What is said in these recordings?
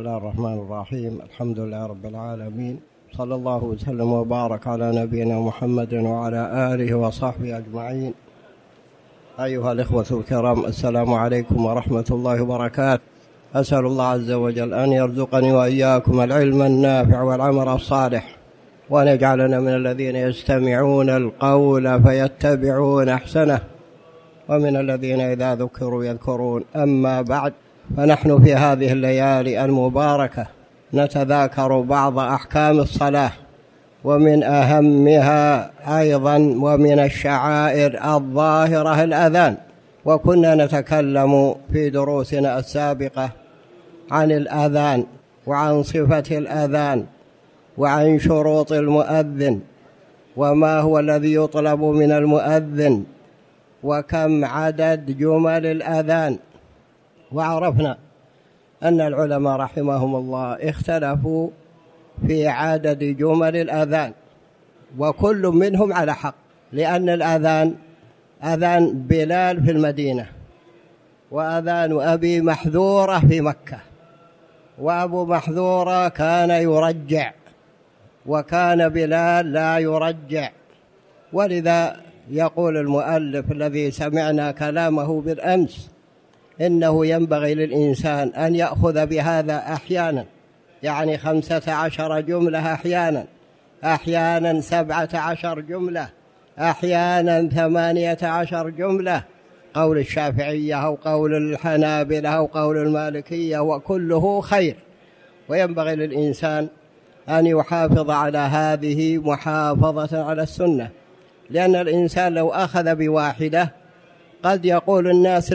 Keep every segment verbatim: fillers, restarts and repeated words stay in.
الله الرحمن الرحيم. الحمد لله رب العالمين، صلى الله وسلم وبارك على نبينا محمد وعلى آله وصحبه أجمعين. أيها الإخوة الكرام، السلام عليكم ورحمة الله وبركاته. أسأل الله عز وجل أن يرزقني وإياكم العلم النافع والعمل الصالح، وأن يجعلنا من الذين يستمعون القول فيتبعون أحسنه، ومن الذين إذا ذكروا يذكرون. أما بعد، فنحن في هذه الليالي المباركة نتذاكر بعض أحكام الصلاة، ومن أهمها أيضا ومن الشعائر الظاهرة الأذان. وكنا نتكلم في دروسنا السابقة عن الأذان وعن صفة الأذان وعن شروط المؤذن، وما هو الذي يطلب من المؤذن، وكم عدد جمل الأذان. وعرفنا أن العلماء رحمهم الله اختلفوا في عدد جمل الأذان، وكل منهم على حق، لأن الأذان أذان بلال في المدينة، وأذان أبي محذورة في مكة، وأبو محذورة كان يرجع، وكان بلال لا يرجع. ولذا يقول المؤلف الذي سمعنا كلامه بالأمس إنه ينبغي للإنسان أن يأخذ بهذا أحيانا، يعني خمسة عشر جملة أحيانا، أحيانا سبعة عشر جملة، أحيانا ثمانية عشر جملة، قول الشافعية أو قول الحنابلة أو قول المالكية، وكله خير. وينبغي للإنسان أن يحافظ على هذه محافظة على السنة، لأن الإنسان لو أخذ بواحدة قد يقول الناس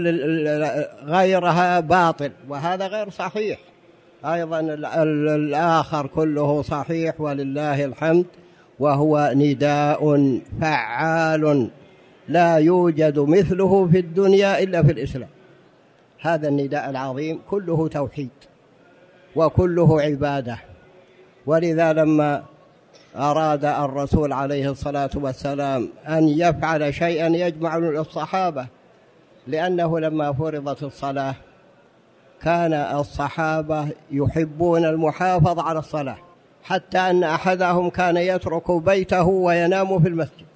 غيرها باطل، وهذا غير صحيح. أيضا الآخر كله صحيح ولله الحمد، وهو نداء فعال لا يوجد مثله في الدنيا إلا في الإسلام. هذا النداء العظيم كله توحيد وكله عبادة. ولذا لما أراد الرسول عليه الصلاة والسلام أن يفعل شيئا يجمع الصحابة، لأنه لما فرضت الصلاة كان الصحابة يحبون المحافظة على الصلاة، حتى أن أحدهم كان يترك بيته وينام في المسجد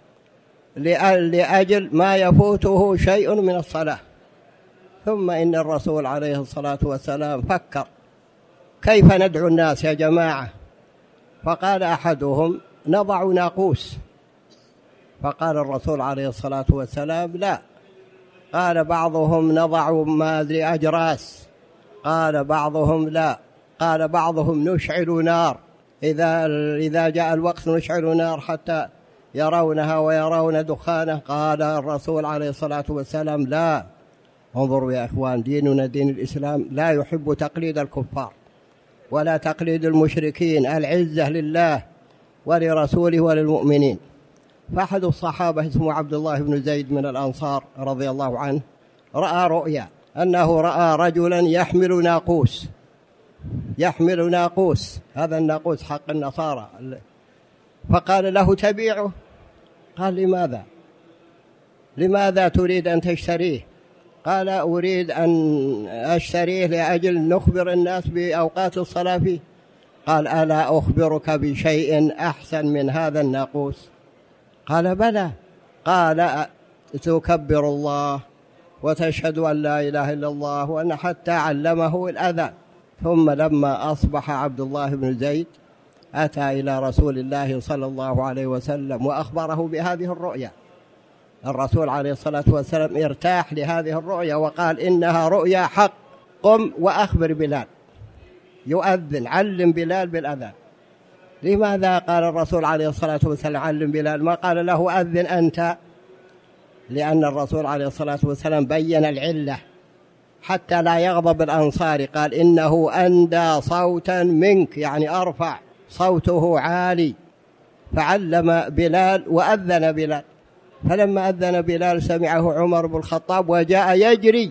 لأجل ما يفوته شيء من الصلاة. ثم إن الرسول عليه الصلاة والسلام فكر كيف ندعو الناس يا جماعة، فقال أحدهم نضع ناقوس، فقال الرسول عليه الصلاة والسلام لا. قال بعضهم نضع ما أدري أجراس، قال بعضهم لا، قال بعضهم نشعل نار، إذا إذا جاء الوقت نشعل نار حتى يرونها ويرون دخانه. قال الرسول عليه الصلاة والسلام لا. انظروا يا إخوان، ديننا دين الإسلام لا يحب تقليد الكفار ولا تقليد المشركين، العزة لله ولرسوله وللمؤمنين. فأحد الصحابة اسمه عبد الله بن زيد من الأنصار رضي الله عنه رأى رؤيا، أنه رأى رجلا يحمل ناقوس، يحمل ناقوس، هذا الناقوس حق النصارى، فقال له تبيعه؟ قال لماذا؟ لماذا تريد أن تشتريه؟ قال أريد أن أشتريه لأجل نخبر الناس بأوقات الصلاة فيه. قال ألا أخبرك بشيء أحسن من هذا الناقوس؟ قال بلى. قال تكبر الله وتشهد أن لا إله إلا الله، وأن حتى علمه الأذان. ثم لما أصبح عبد الله بن زيد أتى إلى رسول الله صلى الله عليه وسلم وأخبره بهذه الرؤيا. الرسول عليه الصلاة والسلام ارتاح لهذه الرؤيا وقال إنها رؤيا حق، قم وأخبر بلال يؤذن، علم بلال بالأذان. لماذا قال الرسول عليه الصلاة والسلام علم بلال، ما قال له أذن أنت؟ لأن الرسول عليه الصلاة والسلام بين العلة حتى لا يغضب الأنصاري، قال إنه أندى صوتا منك، يعني أرفع صوته عالي، فعلم بلال وأذن بلال. فلما أذن بلال سمعه عمر بن الخطاب وجاء يجري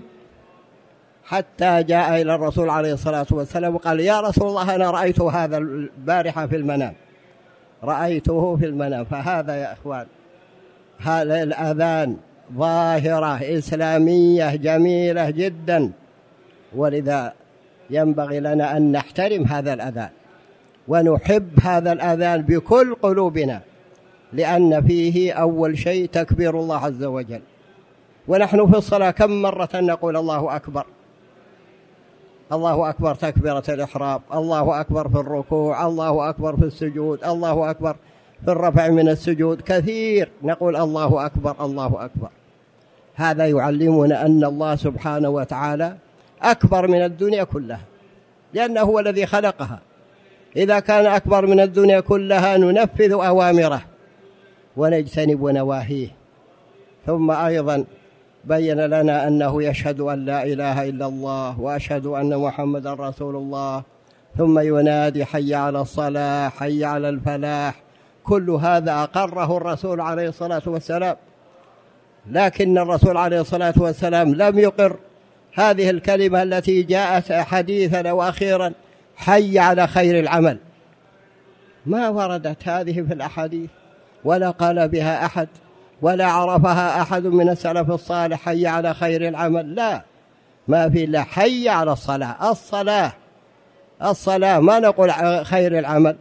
حتى جاء إلى الرسول عليه الصلاة والسلام وقال يا رسول الله أنا رأيت هذا البارحة في المنام، رأيته في المنام. فهذا يا إخوان هذا الأذان ظاهرة إسلامية جميلة جدا. ولذا ينبغي لنا أن نحترم هذا الأذان ونحب هذا الأذان بكل قلوبنا، لأن فيه أول شيء تكبير الله عز وجل. ونحن في الصلاة كم مرة نقول الله أكبر، الله أكبر تكبيرة الإحرام، الله أكبر في الركوع، الله أكبر في السجود، الله أكبر في الرفع من السجود، كثير نقول الله أكبر الله أكبر. هذا يعلمنا أن الله سبحانه وتعالى أكبر من الدنيا كلها، لأنه هو الذي خلقها. إذا كان أكبر من الدنيا كلها ننفذ أوامره ونجتنب نواهيه. ثم أيضا بين لنا أنه يشهد أن لا إله إلا الله وأشهد أن محمدا رسول الله، ثم ينادي حي على الصلاة حي على الفلاح. كل هذا أقره الرسول عليه الصلاة والسلام، لكن الرسول عليه الصلاة والسلام لم يقر هذه الكلمة التي جاءت حديثا وأخيرا حي على خير العمل. ما وردت هذه في الأحاديث ولا قال بها أحد ولا عرفها أحد من السلف الصالح حي على خير العمل، لا، ما في إلا حي على الصلاة. الصلاة الصلاة ما نقول خير العمل،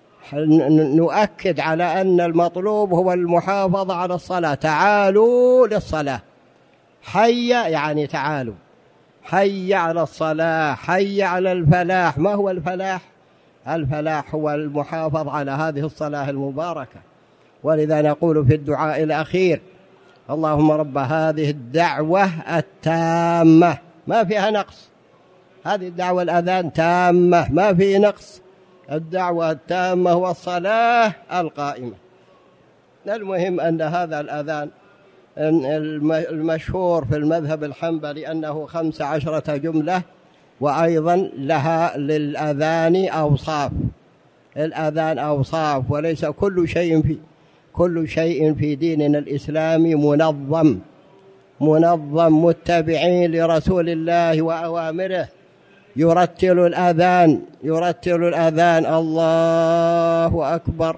نؤكد على أن المطلوب هو المحافظة على الصلاة. تعالوا للصلاة، حي يعني تعالوا، حي على الصلاة حي على الفلاح. ما هو الفلاح؟ الفلاح هو المحافظة على هذه الصلاة المباركة. ولذا نقول في الدعاء الأخير اللهم رب هذه الدعوة التامة، ما فيها نقص، هذه الدعوة الأذان تامة ما فيه نقص، الدعوة التامة والصلاة القائمة. المهم أن هذا الأذان المشهور في المذهب الحنبلي أنه خمس عشرة جملة، وأيضا لها للأذان أوصاف. الأذان أوصاف، وليس كل شيء في كل شيء في ديننا الإسلامي منظم منظم متبعين لرسول الله وأوامره. يرتل الأذان يرتل الأذان الله أكبر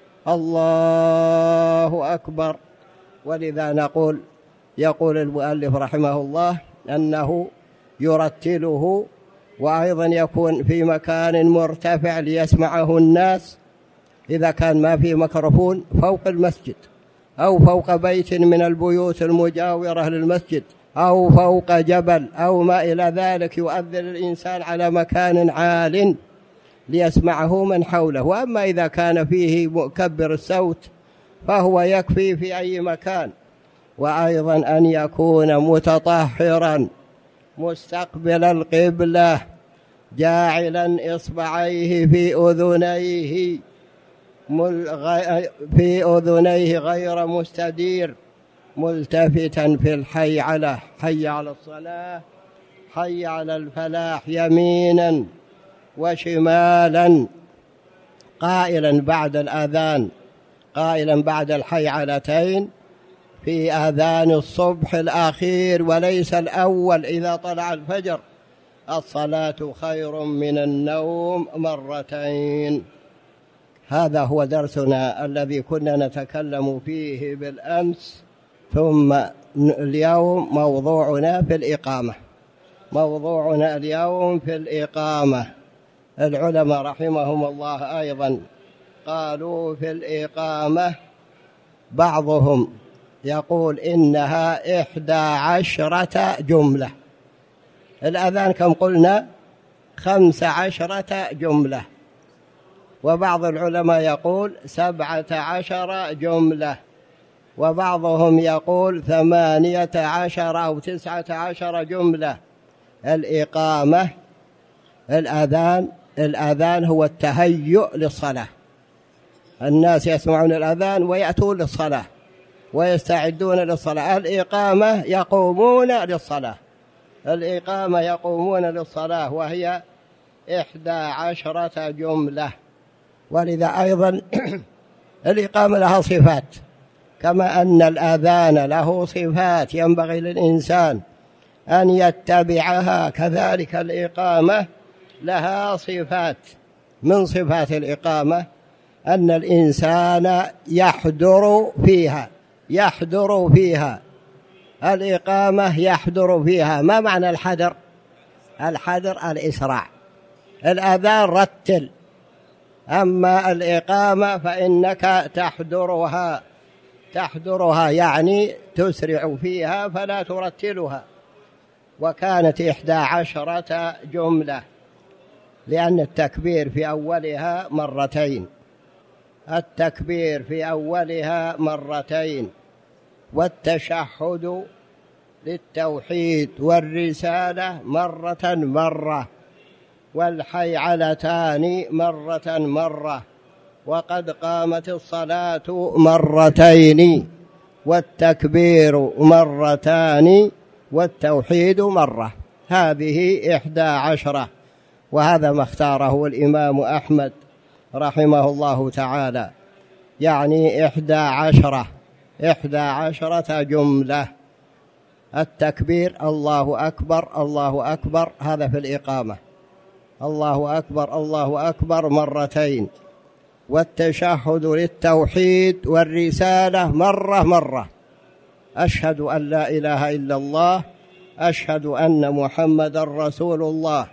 الله أكبر. ولذا نقول يقول المؤلف رحمه الله أنه يرتله، وأيضا يكون في مكان مرتفع ليسمعه الناس، إذا كان ما في ميكروفون فوق المسجد أو فوق بيت من البيوت المجاورة للمسجد أو فوق جبل أو ما إلى ذلك، يؤذن الإنسان على مكان عال ليسمعه من حوله. وأما إذا كان فيه مكبر الصوت فهو يكفي في أي مكان. وأيضا أن يكون متطهرا مستقبل القبلة جاعلا إصبعيه في أذنيه في أذنيه غير مستدير، ملتفتا في الحي على حي على الصلاة حي على الفلاح يمينا وشمالا، قائلا بعد الأذان قائلا بعد الحي علتين في آذان الصبح الأخير وليس الأول إذا طلع الفجر: الصلاة خير من النوم مرتين. هذا هو درسنا الذي كنا نتكلم فيه بالأمس. ثم اليوم موضوعنا في الإقامة موضوعنا اليوم في الإقامة. العلماء رحمهم الله أيضا قالوا في الإقامة، بعضهم يقول إنها إحدى عشرة جملة. الأذان كم قلنا؟ خمس عشرة جملة. وبعض العلماء يقول سبعة عشر جملة، وبعضهم يقول ثمانية عشر أو تسعة عشر جملة. الإقامة الأذان الأذان هو التهيؤ للصلاة. الناس يسمعون الأذان ويأتون للصلاة ويستعدون للصلاة. الإقامة يقومون للصلاة الإقامة يقومون للصلاة وهي إحدى عشرة جملة. ولذا أيضا الإقامة لها صفات، كما أن الأذان له صفات ينبغي للإنسان أن يتبعها، كذلك الإقامة لها صفات. من صفات الإقامة أن الإنسان يحضر فيها يحضر فيها الإقامة يحضر فيها. ما معنى الحضر؟ الحذر الإسراع. الأذان رتل، أما الإقامة فإنك تحذرها تحذرها يعني تسرع فيها فلا ترتلها. وكانت إحدى عشرة جملة، لأن التكبير في أولها مرتين التكبير في أولها مرتين والتشهد للتوحيد والرسالة مرة مرة، والحيعلتان مرة مرة، وقد قامت الصلاة مرتين، والتكبير مرتان، والتوحيد مرة. هذه إحدى عشرة، وهذا ما اختاره الإمام أحمد رحمه الله تعالى، يعني إحدى عشرة إحدى عشرة جملة. التكبير الله أكبر الله أكبر، هذا في الإقامة، الله أكبر الله أكبر مرتين، والتشهد للتوحيد والرسالة مرة مرة، أشهد أن لا إله إلا الله، أشهد أن محمد رسول الله.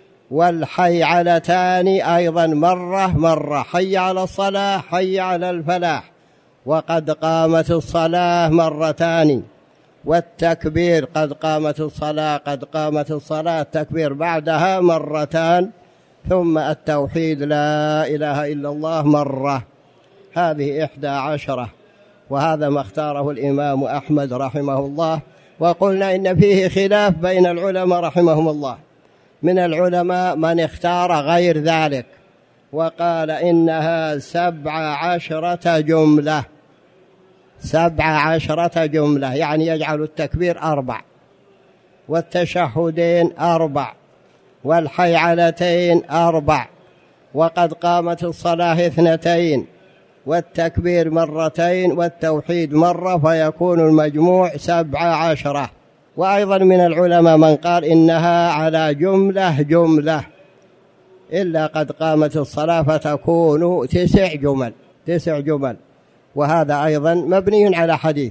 والحيعلتان أيضا مرة مرة، حي على الصلاة حي على الفلاح، وقد قامت الصلاة مرتان. والتكبير قد قامت الصلاة قد قامت الصلاة، التكبير بعدها مرتان، ثم التوحيد لا إله إلا الله مرة. هذه إحدى عشرة، وهذا ما اختاره الإمام أحمد رحمه الله. وقلنا إن فيه خلاف بين العلماء رحمهم الله، من العلماء من اختار غير ذلك وقال إنها سبع عشرة جملة سبع عشرة جملة، يعني يجعل التكبير أربع، والتشهدين أربع، والحيعلتين أربع، وقد قامت الصلاة اثنتين، والتكبير مرتين، والتوحيد مرة، فيكون المجموع سبع عشرة. وأيضا من العلماء من قال إنها على جملة جملة، إلا قد قامت الصلاة فتكون تسع جمل تسع جمل وهذا أيضا مبني على حديث،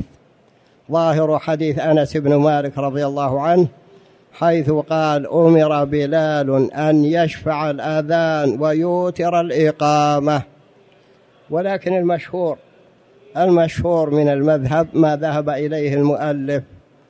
ظاهر حديث أنس بن مالك رضي الله عنه، حيث قال أمر بلال أن يشفع الأذان ويوتر الإقامة. ولكن المشهور المشهور من المذهب ما ذهب إليه المؤلف،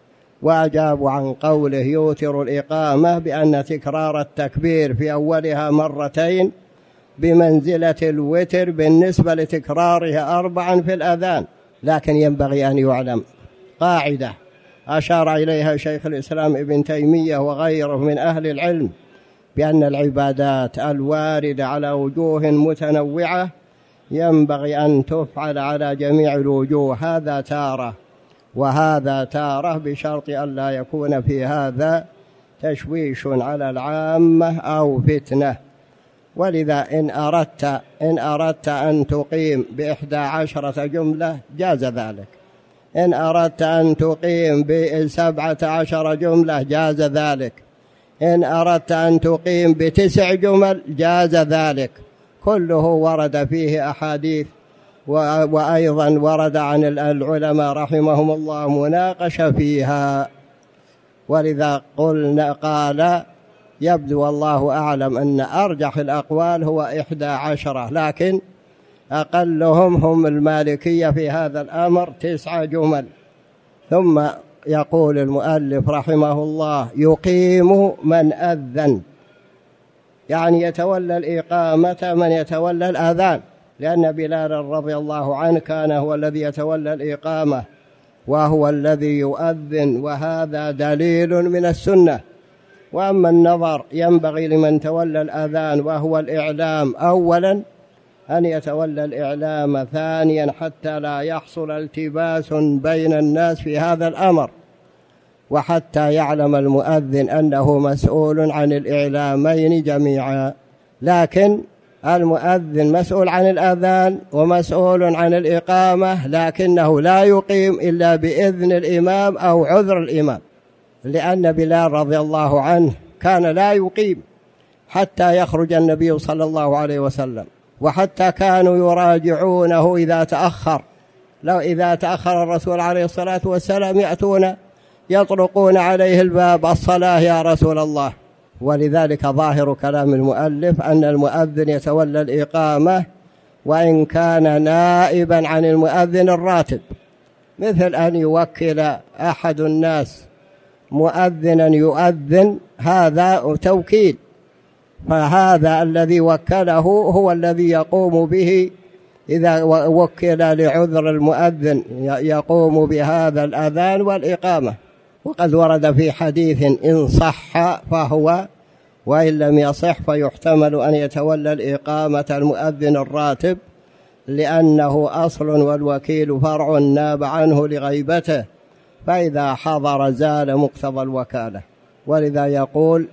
وأجابوا عن قوله يوتر الإقامة بأن تكرار التكبير في أولها مرتين بمنزلة الوتر بالنسبة لتكرارها أربعا في الأذان. لكن ينبغي أن يعلم قاعدة أشار إليها شيخ الإسلام ابن تيمية وغيره من أهل العلم، بأن العبادات الواردة على وجوه متنوعة ينبغي أن تفعل على جميع الوجوه، هذا تارة وهذا تارة، بشرط أن لا يكون في هذا تشويش على العامة أو فتنة. ولذا إن أردت إن أردت أن تقيم بإحدى عشرة جملة جاز ذلك، إن أردت أن تقيم بسبعة عشر جملة جاز ذلك، إن أردت أن تقيم بتسع جمل جاز ذلك، كله ورد فيه أحاديث. وأيضا ورد عن العلماء رحمهم الله مناقشة فيها. ولذا قلنا قال يبدو والله أعلم أن أرجح الأقوال هو إحدى عشرة، لكن أقلهم هم المالكية في هذا الأمر تسع جمل. ثم يقول المؤلف رحمه الله يقيم من أذن، يعني يتولى الإقامة من يتولى الأذان، لأن بلال رضي الله عنه كان هو الذي يتولى الإقامة وهو الذي يؤذن، وهذا دليل من السنة. وأما النظر ينبغي لمن تولى الأذان وهو الإعلام أولا أن يتولى الإعلام ثانيا، حتى لا يحصل التباس بين الناس في هذا الأمر، وحتى يعلم المؤذن أنه مسؤول عن الإعلامين جميعا. لكن المؤذن مسؤول عن الأذان ومسؤول عن الإقامة، لكنه لا يقيم إلا بإذن الإمام أو عذر الإمام، لأن بلال رضي الله عنه كان لا يقيم حتى يخرج النبي صلى الله عليه وسلم، وحتى كانوا يراجعونه إذا تأخر، لو إذا تأخر الرسول عليه الصلاة والسلام يأتون يطرقون عليه الباب، الصلاة يا رسول الله، ولذلك ظاهر كلام المؤلف أن المؤذن يتولى الإقامة وإن كان نائبا عن المؤذن الراتب، مثل أن يوكل أحد الناس مؤذنا يؤذن، هذا توكيل، فهذا الذي وكله هو الذي يقوم به. إذا وكل لعذر المؤذن يقوم بهذا الأذان والإقامة. وقد ورد في حديث إن صح فهو، وإن لم يصح فيحتمل أن يتولى الإقامة المؤذن الراتب، لأنه أصل والوكيل فرع ناب عنه لغيبته، فإذا حضر زال مقتضى الوكالة. ولذا يقول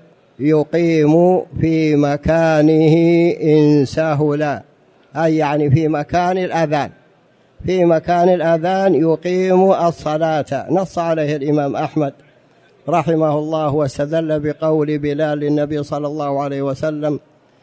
يقيم في مكانه إن سهل، أي يعني في مكان الأذان، في مكان الأذان يقيم الصلاة. نص عليه الإمام أحمد رحمه الله واستدل بقول بلال للنبي صلى الله عليه وسلم: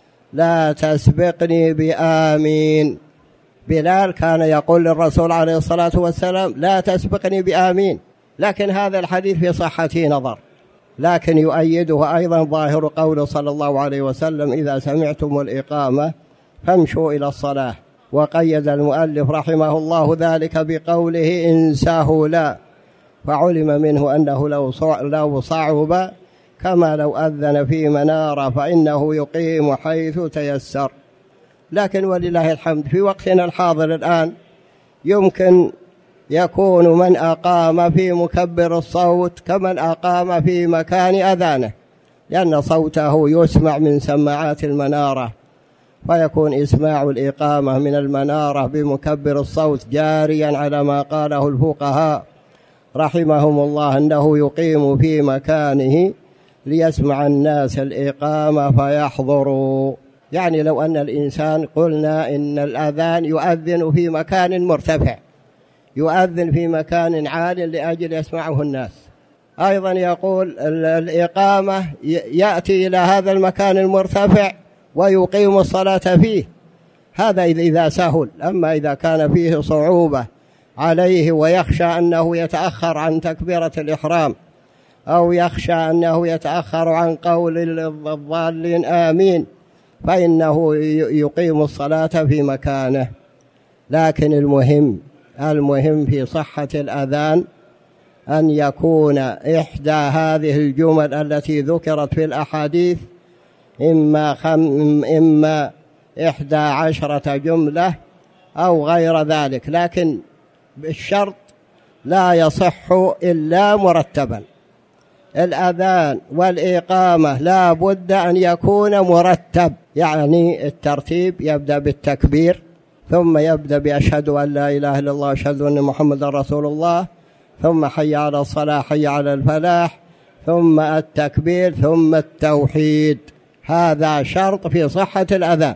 لا تسبقني بآمين. بلال كان يقول للرسول عليه الصلاة والسلام: لا تسبقني بآمين، لكن هذا الحديث في صحته نظر، لكن يؤيده أيضا ظاهر قول صلى الله عليه وسلم: إذا سمعتم الإقامة فامشوا إلى الصلاة. وقيد المؤلف رحمه الله ذلك بقوله إن سهل، فعلم منه أنه لو صعب كما لو أذن في منارة فإنه يقيم حيث تيسر. لكن ولله الحمد في وقتنا الحاضر الآن يمكن يكون من أقام في مكبر الصوت كمن أقام في مكان أذانه، لأن صوته يسمع من سماعات المنارة، فيكون إسماع الإقامة من المنارة بمكبر الصوت جاريا على ما قاله الفقهاء رحمهم الله، أنه يقيم في مكانه ليسمع الناس الإقامة فيحضروا. يعني لو أن الإنسان قلنا إن الأذان يؤذن في مكان مرتفع، يؤذن في مكان عال لأجل يسمعه الناس، أيضا يقول الإقامة يأتي إلى هذا المكان المرتفع ويقيم الصلاة فيه، هذا إذا سهل. أما إذا كان فيه صعوبة عليه ويخشى أنه يتأخر عن تكبيرة الإحرام، أو يخشى أنه يتأخر عن قول الضالين آمين، فإنه يقيم الصلاة في مكانه. لكن المهم المهم في صحة الأذان أن يكون إحدى هذه الجمل التي ذكرت في الأحاديث إما, خم إما إحدى عشرة جملة أو غير ذلك، لكن بالشرط لا يصح إلا مرتبا. الأذان والإقامة لا بد أن يكون مرتب، يعني الترتيب يبدأ بالتكبير، ثم يبدأ بأشهد أن لا إله إلا الله أشهد أن محمد رسول الله، ثم حي على الصلاة حي على الفلاح، ثم التكبير، ثم التوحيد. هذا شرط في صحة الأذان.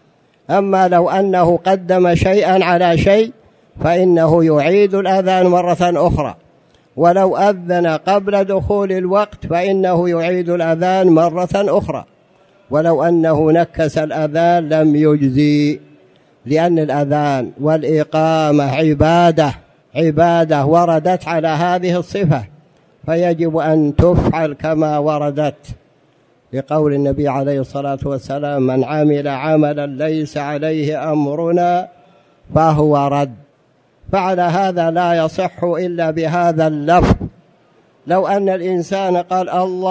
أما لو أنه قدم شيئا على شيء فإنه يعيد الأذان مرة أخرى، ولو أذن قبل دخول الوقت فإنه يعيد الأذان مرة أخرى، ولو أنه نكس الأذان لم يجزي، لأن الأذان والإقامة عبادة عبادة وردت على هذه الصفة، فيجب أن تفعل كما وردت، لقول النبي عليه الصلاة والسلام: من عمل عملا ليس عليه أمرنا فهو رد. فعلى هذا لا يصح إلا بهذا اللفظ. لو أن الإنسان قال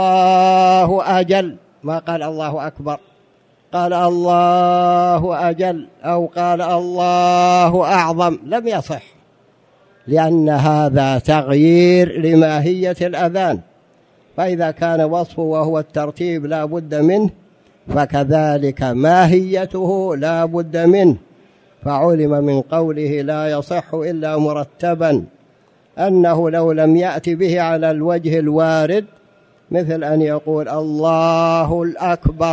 الله أجل، ما قال الله أكبر، قال الله أجل أو قال الله أعظم، لم يصح، لأن هذا تغيير لماهية الأذان. فإذا كان وصفه وهو الترتيب لا بد منه، فكذلك ماهيته لا بد منه. فعلم من قوله لا يصح إلا مرتبا أنه لو لم يأتي به على الوجه الوارد، مثل أن يقول الله الأكبر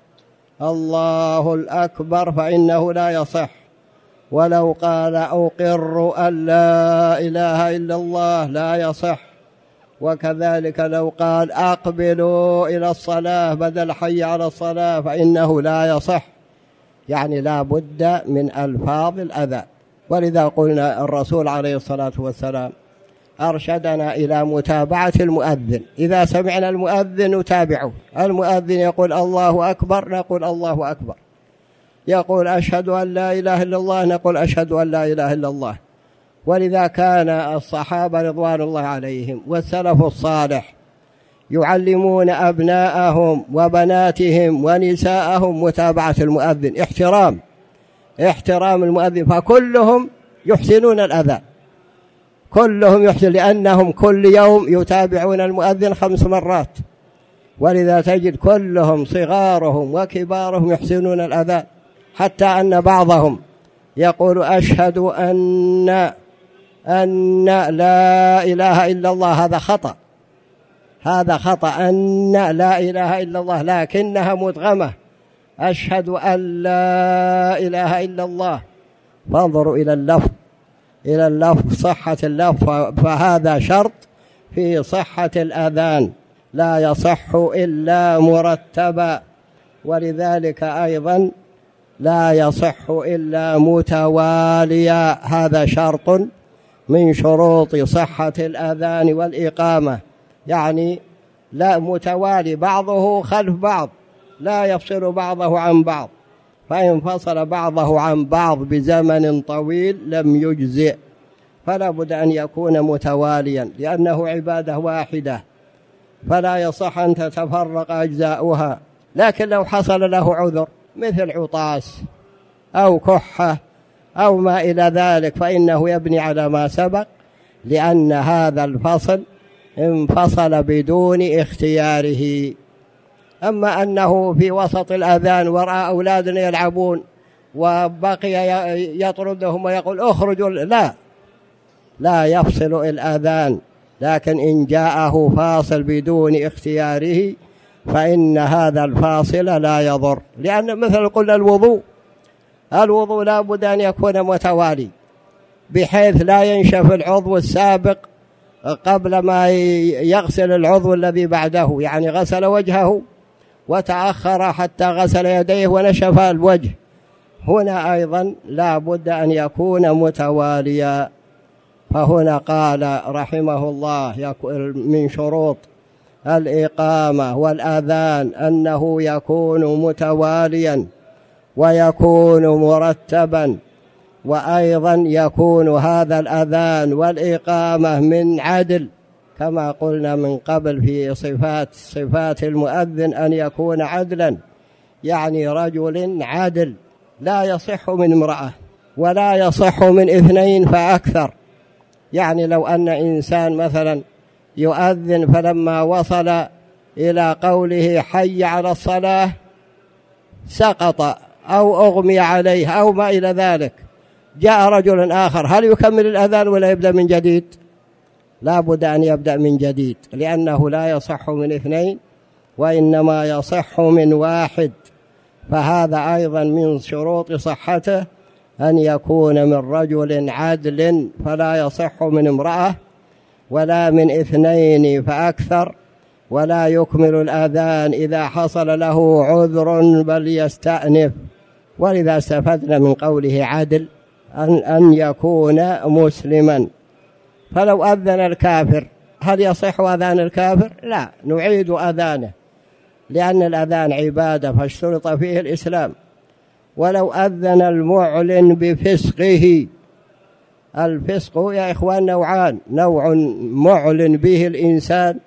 الله الأكبر، فإنه لا يصح. ولو قال أقر أن لا إله إلا الله لا يصح. وكذلك لو قال أقبلوا إلى الصلاة بدل حي على الصلاة فإنه لا يصح. يعني لا بد من ألفاظ الأذان. ولذا قلنا الرسول عليه الصلاة والسلام أرشدنا إلى متابعة المؤذن. إذا سمعنا المؤذن نتابعه، المؤذن يقول الله أكبر نقول الله أكبر، يقول أشهد أن لا إله إلا الله نقول أشهد أن لا إله إلا الله. ولذا كان الصحابة رضوان الله عليهم والسلف الصالح يعلمون أبناءهم وبناتهم ونساءهم متابعة المؤذن، احترام احترام المؤذن، فكلهم يحسنون الأذان، كلهم يحسن، لأنهم كل يوم يتابعون المؤذن خمس مرات، ولذا تجد كلهم صغارهم وكبارهم يحسنون الأذان، حتى أن بعضهم يقول أشهد أن أن لا إله إلا الله. هذا خطأ، هذا خطأ، أن لا إله إلا الله لكنها مدغمة، أشهد أن لا إله إلا الله. فانظروا إلى اللفظ، إلى اللفظ، صحة اللفظ، فهذا شرط في صحة الأذان، لا يصح إلا مرتبا، ولذلك أيضا لا يصح إلا متواليا، هذا شرط من شروط صحة الأذان والإقامة، يعني لا متوالي بعضه خلف بعض، لا يفصل بعضه عن بعض، فإن فصل بعضه عن بعض بزمن طويل لم يجزئ، فلا بد أن يكون متواليا، لأنه عبادة واحدة فلا يصح أن تتفرق أجزاؤها. لكن لو حصل له عذر مثل عطاس أو كحة أو ما إلى ذلك فإنه يبني على ما سبق، لأن هذا الفصل انفصل بدون اختياره. أما أنه في وسط الأذان ورأى أولادنا يلعبون وبقي يطردهم ويقول اخرجوا، لا لا يفصل الأذان، لكن إن جاءه فاصل بدون اختياره فإن هذا الفاصل لا يضر، لأن مثل قلنا الوضوء الوضوء لا بد أن يكون متوالي بحيث لا ينشف العضو السابق قبل ما يغسل العضو الذي بعده، يعني غسل وجهه وتأخر حتى غسل يديه ونشف الوجه، هنا أيضا لا بد أن يكون متواليا. فهنا قال رحمه الله من شروط الإقامة والأذان أنه يكون متواليا ويكون مرتبا، وأيضا يكون هذا الأذان والإقامة من عدل، كما قلنا من قبل في صفات صفات المؤذن أن يكون عدلا، يعني رجل عدل، لا يصح من امرأة ولا يصح من اثنين فأكثر. يعني لو أن إنسان مثلا يؤذن فلما وصل إلى قوله حي على الصلاة سقط أو أغمي عليه أو ما إلى ذلك، جاء رجل آخر، هل يكمل الأذان ولا يبدأ من جديد؟ لا بد أن يبدأ من جديد، لأنه لا يصح من اثنين وإنما يصح من واحد. فهذا أيضا من شروط صحته أن يكون من رجل عدل، فلا يصح من امرأة ولا من اثنين فأكثر، ولا يكمل الأذان إذا حصل له عذر بل يستأنف. ولذا استفدنا من قوله عدل أن, أن يكون مسلما. فلو أذن الكافر هل يصح أذان الكافر؟ لا، نعيد أذانه، لأن الأذان عبادة فاشترط فيه الإسلام. ولو أذن المعلن بفسقه، الفسق يا إخوان نوعان، نوع معلن به الإنسان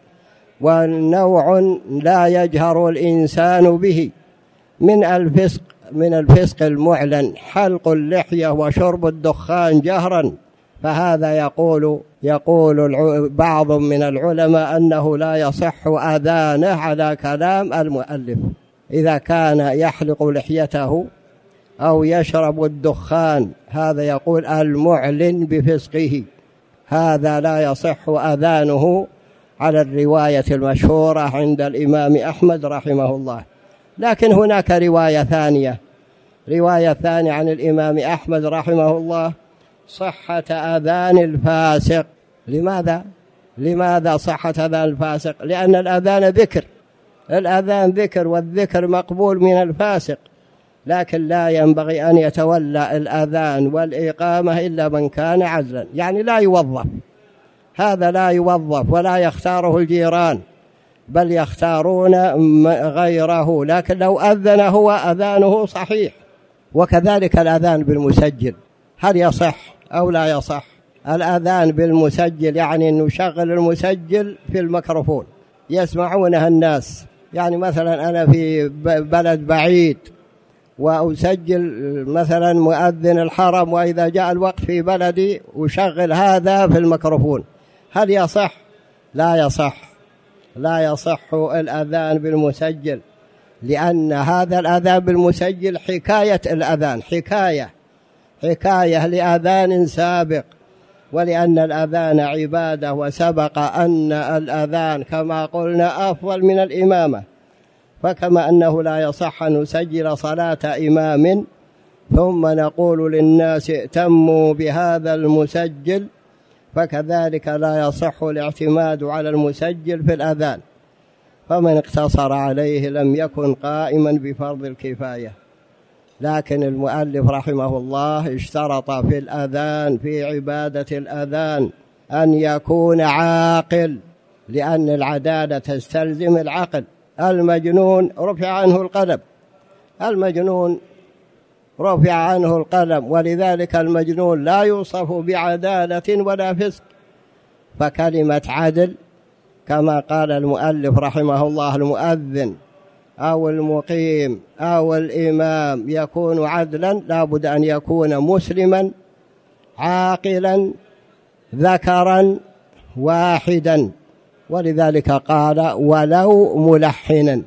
ونوع لا يجهر الإنسان به. من الفسق من الفسق المعلن حلق اللحية وشرب الدخان جهرا، فهذا يقول يقول بعض من العلماء أنه لا يصح أذانه على كلام المؤلف. إذا كان يحلق لحيته أو يشرب الدخان، هذا يقول المعلن بفسقه، هذا لا يصح أذانه على الرواية المشهورة عند الإمام أحمد رحمه الله. لكن هناك رواية ثانية رواية ثانية عن الإمام أحمد رحمه الله صحة أذان الفاسق. لماذا؟ لماذا صحة أذان الفاسق؟ لأن الأذان ذكر، الأذان ذكر، والذكر مقبول من الفاسق، لكن لا ينبغي أن يتولى الأذان والإقامة إلا من كان عدلا، يعني لا يوظف. هذا لا يوظف ولا يختاره الجيران، بل يختارون غيره، لكن لو أذن هو أذانه صحيح. وكذلك الأذان بالمسجل، هل يصح أو لا يصح؟ الأذان بالمسجل يعني أن نشغل المسجل في الميكروفون يسمعونها الناس. يعني مثلا أنا في بلد بعيد وأسجل مثلا مؤذن الحرم، وإذا جاء الوقت في بلدي أشغل هذا في الميكروفون، هل يصح؟ لا يصح، لا يصح الأذان بالمسجل، لأن هذا الأذان بالمسجل حكاية الأذان، حكاية حكاية لأذان سابق، ولأن الأذان عبادة، وسبق أن الأذان كما قلنا أفضل من الإمامة، فكما أنه لا يصح أن نسجل صلاة إمام ثم نقول للناس ائتموا بهذا المسجل، فكذلك لا يصح الاعتماد على المسجل في الأذان، فمن اقتصر عليه لم يكن قائما بفرض الكفاية. لكن المؤلف رحمه الله اشترط في الأذان، في عبادة الأذان، أن يكون عاقل، لأن العدالة تستلزم العقل. المجنون رفع عنه القلم، المجنون رفع عنه القلم، ولذلك المجنون لا يوصف بعدالة ولا فسق. فكلمة عدل كما قال المؤلف رحمه الله، المؤذن أو المقيم أو الإمام يكون عدلا، لا بد أن يكون مسلما عاقلا ذكرا واحدا، ولذلك قال ولو ملحنا.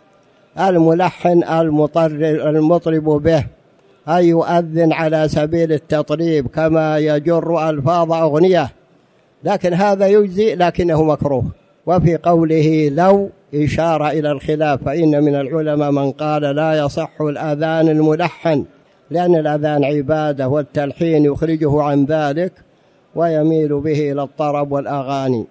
الملحن المطرب به، أي يؤذن على سبيل التطريب كما يجر ألفاظ أغنية، لكن هذا يجزي لكنه مكروه. وفي قوله لو إشارة إلى الخلاف، فإن من العلماء من قال لا يصح الأذان الملحن، لأن الأذان عبادة والتلحين يخرجه عن ذلك ويميل به إلى الطرب والأغاني.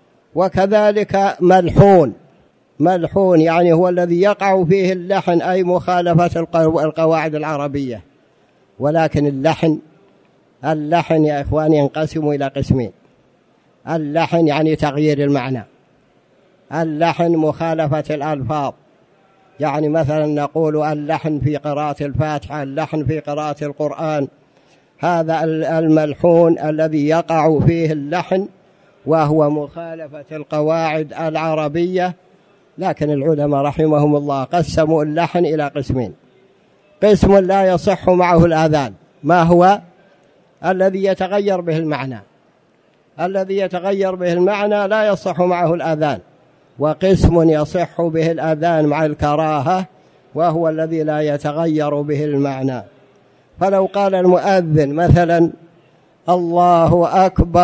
وكذلك ملحون، ملحون يعني هو الذي يقع فيه اللحن، أي مخالفة القواعد العربية. ولكن اللحن اللحن يا إخواني ينقسم إلى قسمين. اللحن يعني تغيير المعنى، اللحن مخالفة الألفاظ، يعني مثلا نقول اللحن في قراءة الفاتحة، اللحن في قراءة القرآن، هذا الملحون الذي يقع فيه اللحن وهو مخالفة القواعد العربية. لكن العلماء رحمهم الله قسموا اللحن إلى قسمين. قسم لا يصح معه الأذان، ما هو؟ الذي يتغير به المعنى، الذي يتغير به المعنى لا يصح معه الأذان. وقسم يصح به الأذان مع الكراهة، وهو الذي لا يتغير به المعنى. فلو قال المؤذن مثلا الله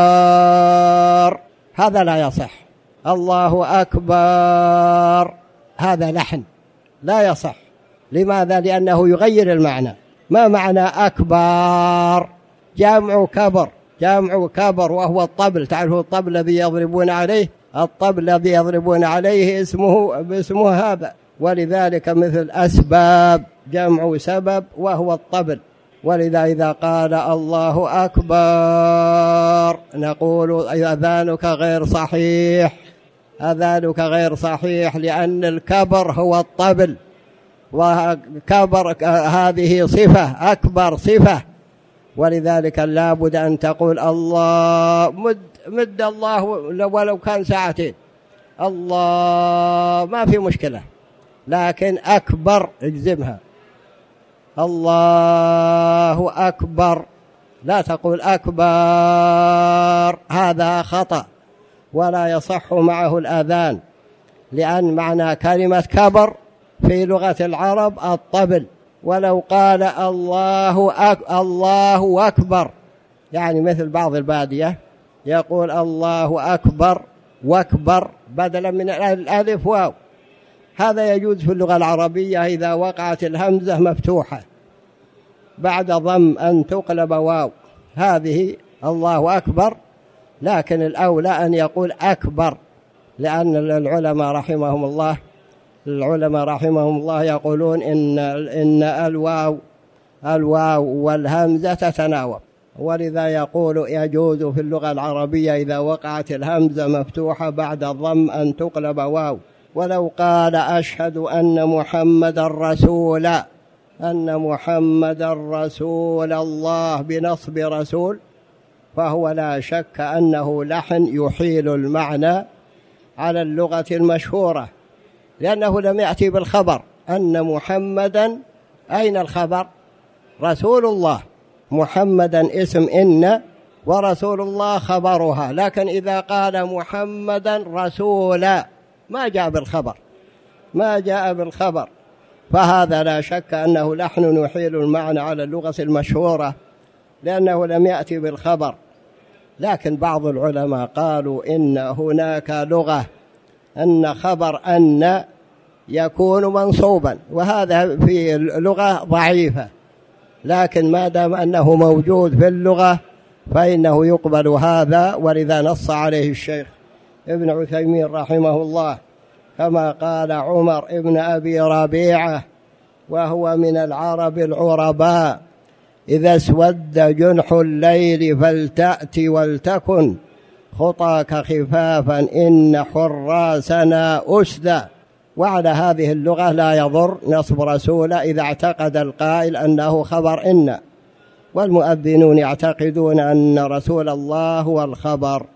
أكبر، هذا لا يصح. الله أكبر هذا لحن لا يصح. لماذا؟ لأنه يغير المعنى. ما معنى أكبر؟ جمع كبر، جمع كبر، وهو الطبل. تعرفوا الطبل الذي يضربون عليه؟ الطبل الذي يضربون عليه اسمه باسمه هذا. ولذلك مثل أسباب جمع سبب وهو الطبل. ولذا إذا قال الله أكبر نقول أذانك غير صحيح، أذانك غير صحيح، لأن الكبر هو الطبل، وكبر هذه صفة، أكبر صفة. ولذلك لا بد أن تقول الله مد, مد الله ولو كان ساعتين، الله ما في مشكلة، لكن أكبر اجزمها، الله أكبر، لا تقول أكبر، هذا خطأ ولا يصح معه الأذان. لأن معنى كلمة كبر في لغة العرب الطبل. ولو قال الله أك الله أكبر، يعني مثل بعض البادية يقول الله أكبر واكبر بدلا من الألف واو، هذا يجوز في اللغة العربية إذا وقعت الهمزة مفتوحة بعد ضم أن تقلب واو، هذه الله أكبر. لكن الأولى أن يقول أكبر، لأن العلماء رحمهم الله العلماء رحمهم الله يقولون إن إن الواو الواو والهمزة تتناوب، ولذا يقول يجوز في اللغة العربية إذا وقعت الهمزة مفتوحة بعد الضم أن تقلب واو. ولو قال أشهد أن محمد رسول أن محمد رسول الله بنصب رسول، فهو لا شك أنه لحن يحيل المعنى على اللغة المشهورة، لأنه لم يأتي بالخبر أن محمدا. أين الخبر؟ رسول الله. محمدا اسم إن، ورسول الله خبرها، لكن إذا قال محمدا رسولا ما جاء بالخبر، ما جاء بالخبر، فهذا لا شك أنه لحن يحيل المعنى على اللغة المشهورة لأنه لم يأتي بالخبر. لكن بعض العلماء قالوا إن هناك لغة أن خبر أن يكون منصوبا، وهذا في اللغة ضعيفة، لكن ما دام أنه موجود في اللغة فإنه يقبل هذا، ولذا نص عليه الشيخ ابن عثيمين رحمه الله، كما قال عمر ابن أبي ربيعة وهو من العرب العرباء: إذا اسود جنح الليل فلتأت ولتكن خطاك خفافا إن حراسنا أسدى. وعلى هذه اللغة لا يضر نصب رسول إذا اعتقد القائل أنه خبر إن، والمؤذنون يعتقدون أن رسول الله هو الخبر.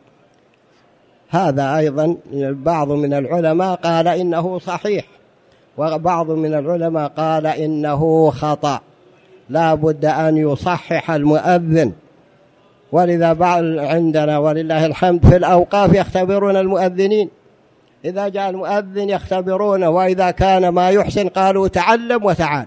هذا أيضا بعض من العلماء قال إنه صحيح، وبعض من العلماء قال إنه خطأ، لا بد أن يصحح المؤذن. ولذا بعض عندنا ولله الحمد في الأوقاف يختبرون المؤذنين، إذا جاء المؤذن يختبرونه، وإذا كان ما يحسن قالوا تعلم وتعال،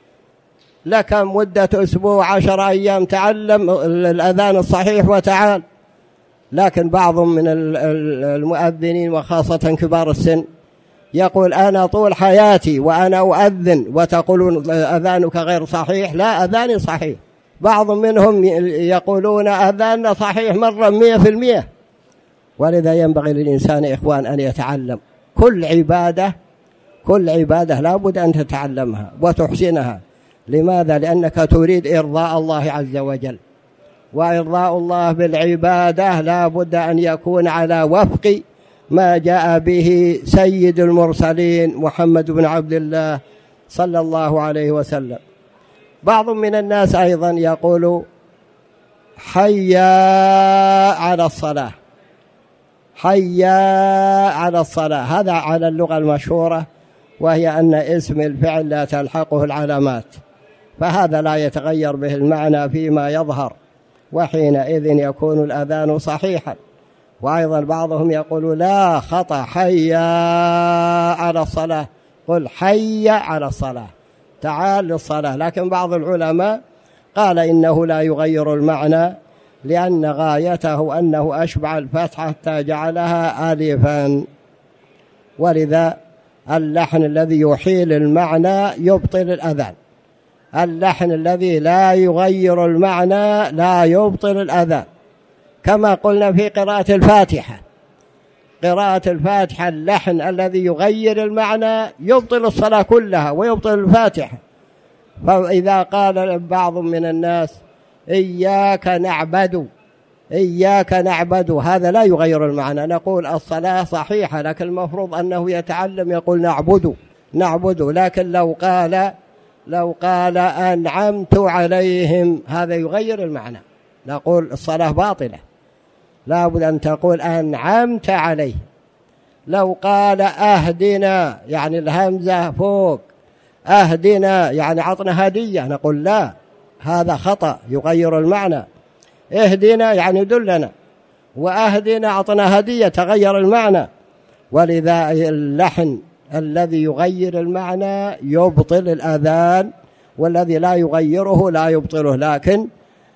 لك مدة أسبوع عشر أيام تعلم الأذان الصحيح وتعال. لكن بعض من المؤذنين وخاصة كبار السن يقول أنا طول حياتي وأنا أؤذن وتقولون أذانك غير صحيح. لا، أذاني صحيح. بعض منهم يقولون أذاننا صحيح مرة مئة في المئة. ولذا ينبغي للإنسان إخوان أن يتعلم كل عبادة، كل عبادة لا بد أن تتعلمها وتحسنها. لماذا؟ لأنك تريد إرضاء الله عز وجل، وإرضاء الله بالعبادة لا بد أن يكون على وفق ما جاء به سيد المرسلين محمد بن عبد الله صلى الله عليه وسلم. بعض من الناس أيضا يقول حيا على الصلاة، حيا على الصلاة، هذا على اللغة المشهورة، وهي أن اسم الفعل لا تلحقه العلامات، فهذا لا يتغير به المعنى فيما يظهر، وحينئذ يكون الأذان صحيحا. وأيضا بعضهم يقول لا خطأ، حيا على الصلاة، قل حي على الصلاة، تعال للصلاة. لكن بعض العلماء قال إنه لا يغير المعنى، لأن غايته أنه أشبع الفتحة حتى جعلها ألفا. ولذا اللحن الذي يحيل المعنى يبطل الأذان، اللحن الذي لا يغير المعنى لا يبطل الأذان. كما قلنا في قراءة الفاتحة، قراءة الفاتحة اللحن الذي يغير المعنى يبطل الصلاة كلها ويبطل الفاتحة. فإذا قال بعض من الناس إياك نعبد، إياك نعبد، هذا لا يغير المعنى، نقول الصلاة صحيحة، لكن المفروض أنه يتعلم يقول نعبد نعبد. لكن لو قال لو قال أنعمت عليهم هذا يغير المعنى، نقول الصلاة باطلة، لا بد أن تقول أنعمت عليهم. لو قال أهدنا يعني الهمزة فوق، أهدنا يعني عطنا هدية، نقول لا، هذا خطأ يغير المعنى. اهدنا يعني دلنا، وأهدنا عطنا هدية تغير المعنى. ولذا اللحن الذي يغير المعنى يبطل الأذان، والذي لا يغيره لا يبطله. لكن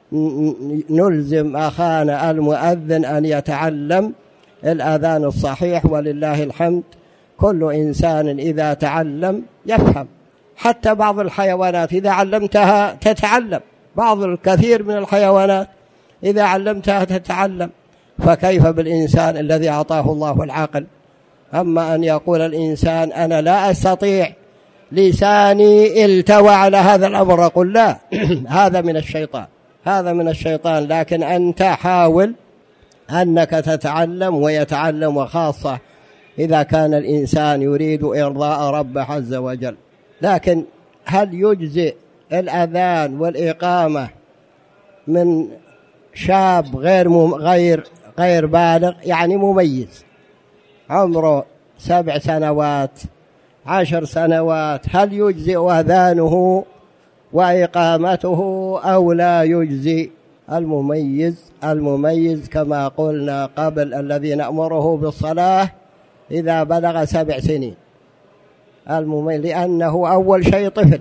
نلزم أخانا المؤذن أن يتعلم الأذان الصحيح، ولله الحمد كل إنسان إذا تعلم يفهم. حتى بعض الحيوانات إذا علمتها تتعلم، بعض الكثير من الحيوانات إذا علمتها تتعلم، فكيف بالإنسان الذي أعطاه الله العقل؟ أما أن يقول الإنسان أنا لا أستطيع، لساني التوى على هذا الأمر، أقول لا، هذا من الشيطان، هذا من الشيطان. لكن أنت حاول أنك تتعلم ويتعلم، وخاصة إذا كان الإنسان يريد إرضاء ربه عز وجل. لكن هل يجزئ الأذان والإقامة من شاب غير غير غير بالغ، يعني مميز عمره سبع سنوات عشر سنوات، هل يجزئ أذانه وإقامته أو لا يجزئ؟ المميز المميز كما قلنا قبل الذي نأمره بالصلاة إذا بلغ سبع سنين، المميز لأنه أول شيء طفل،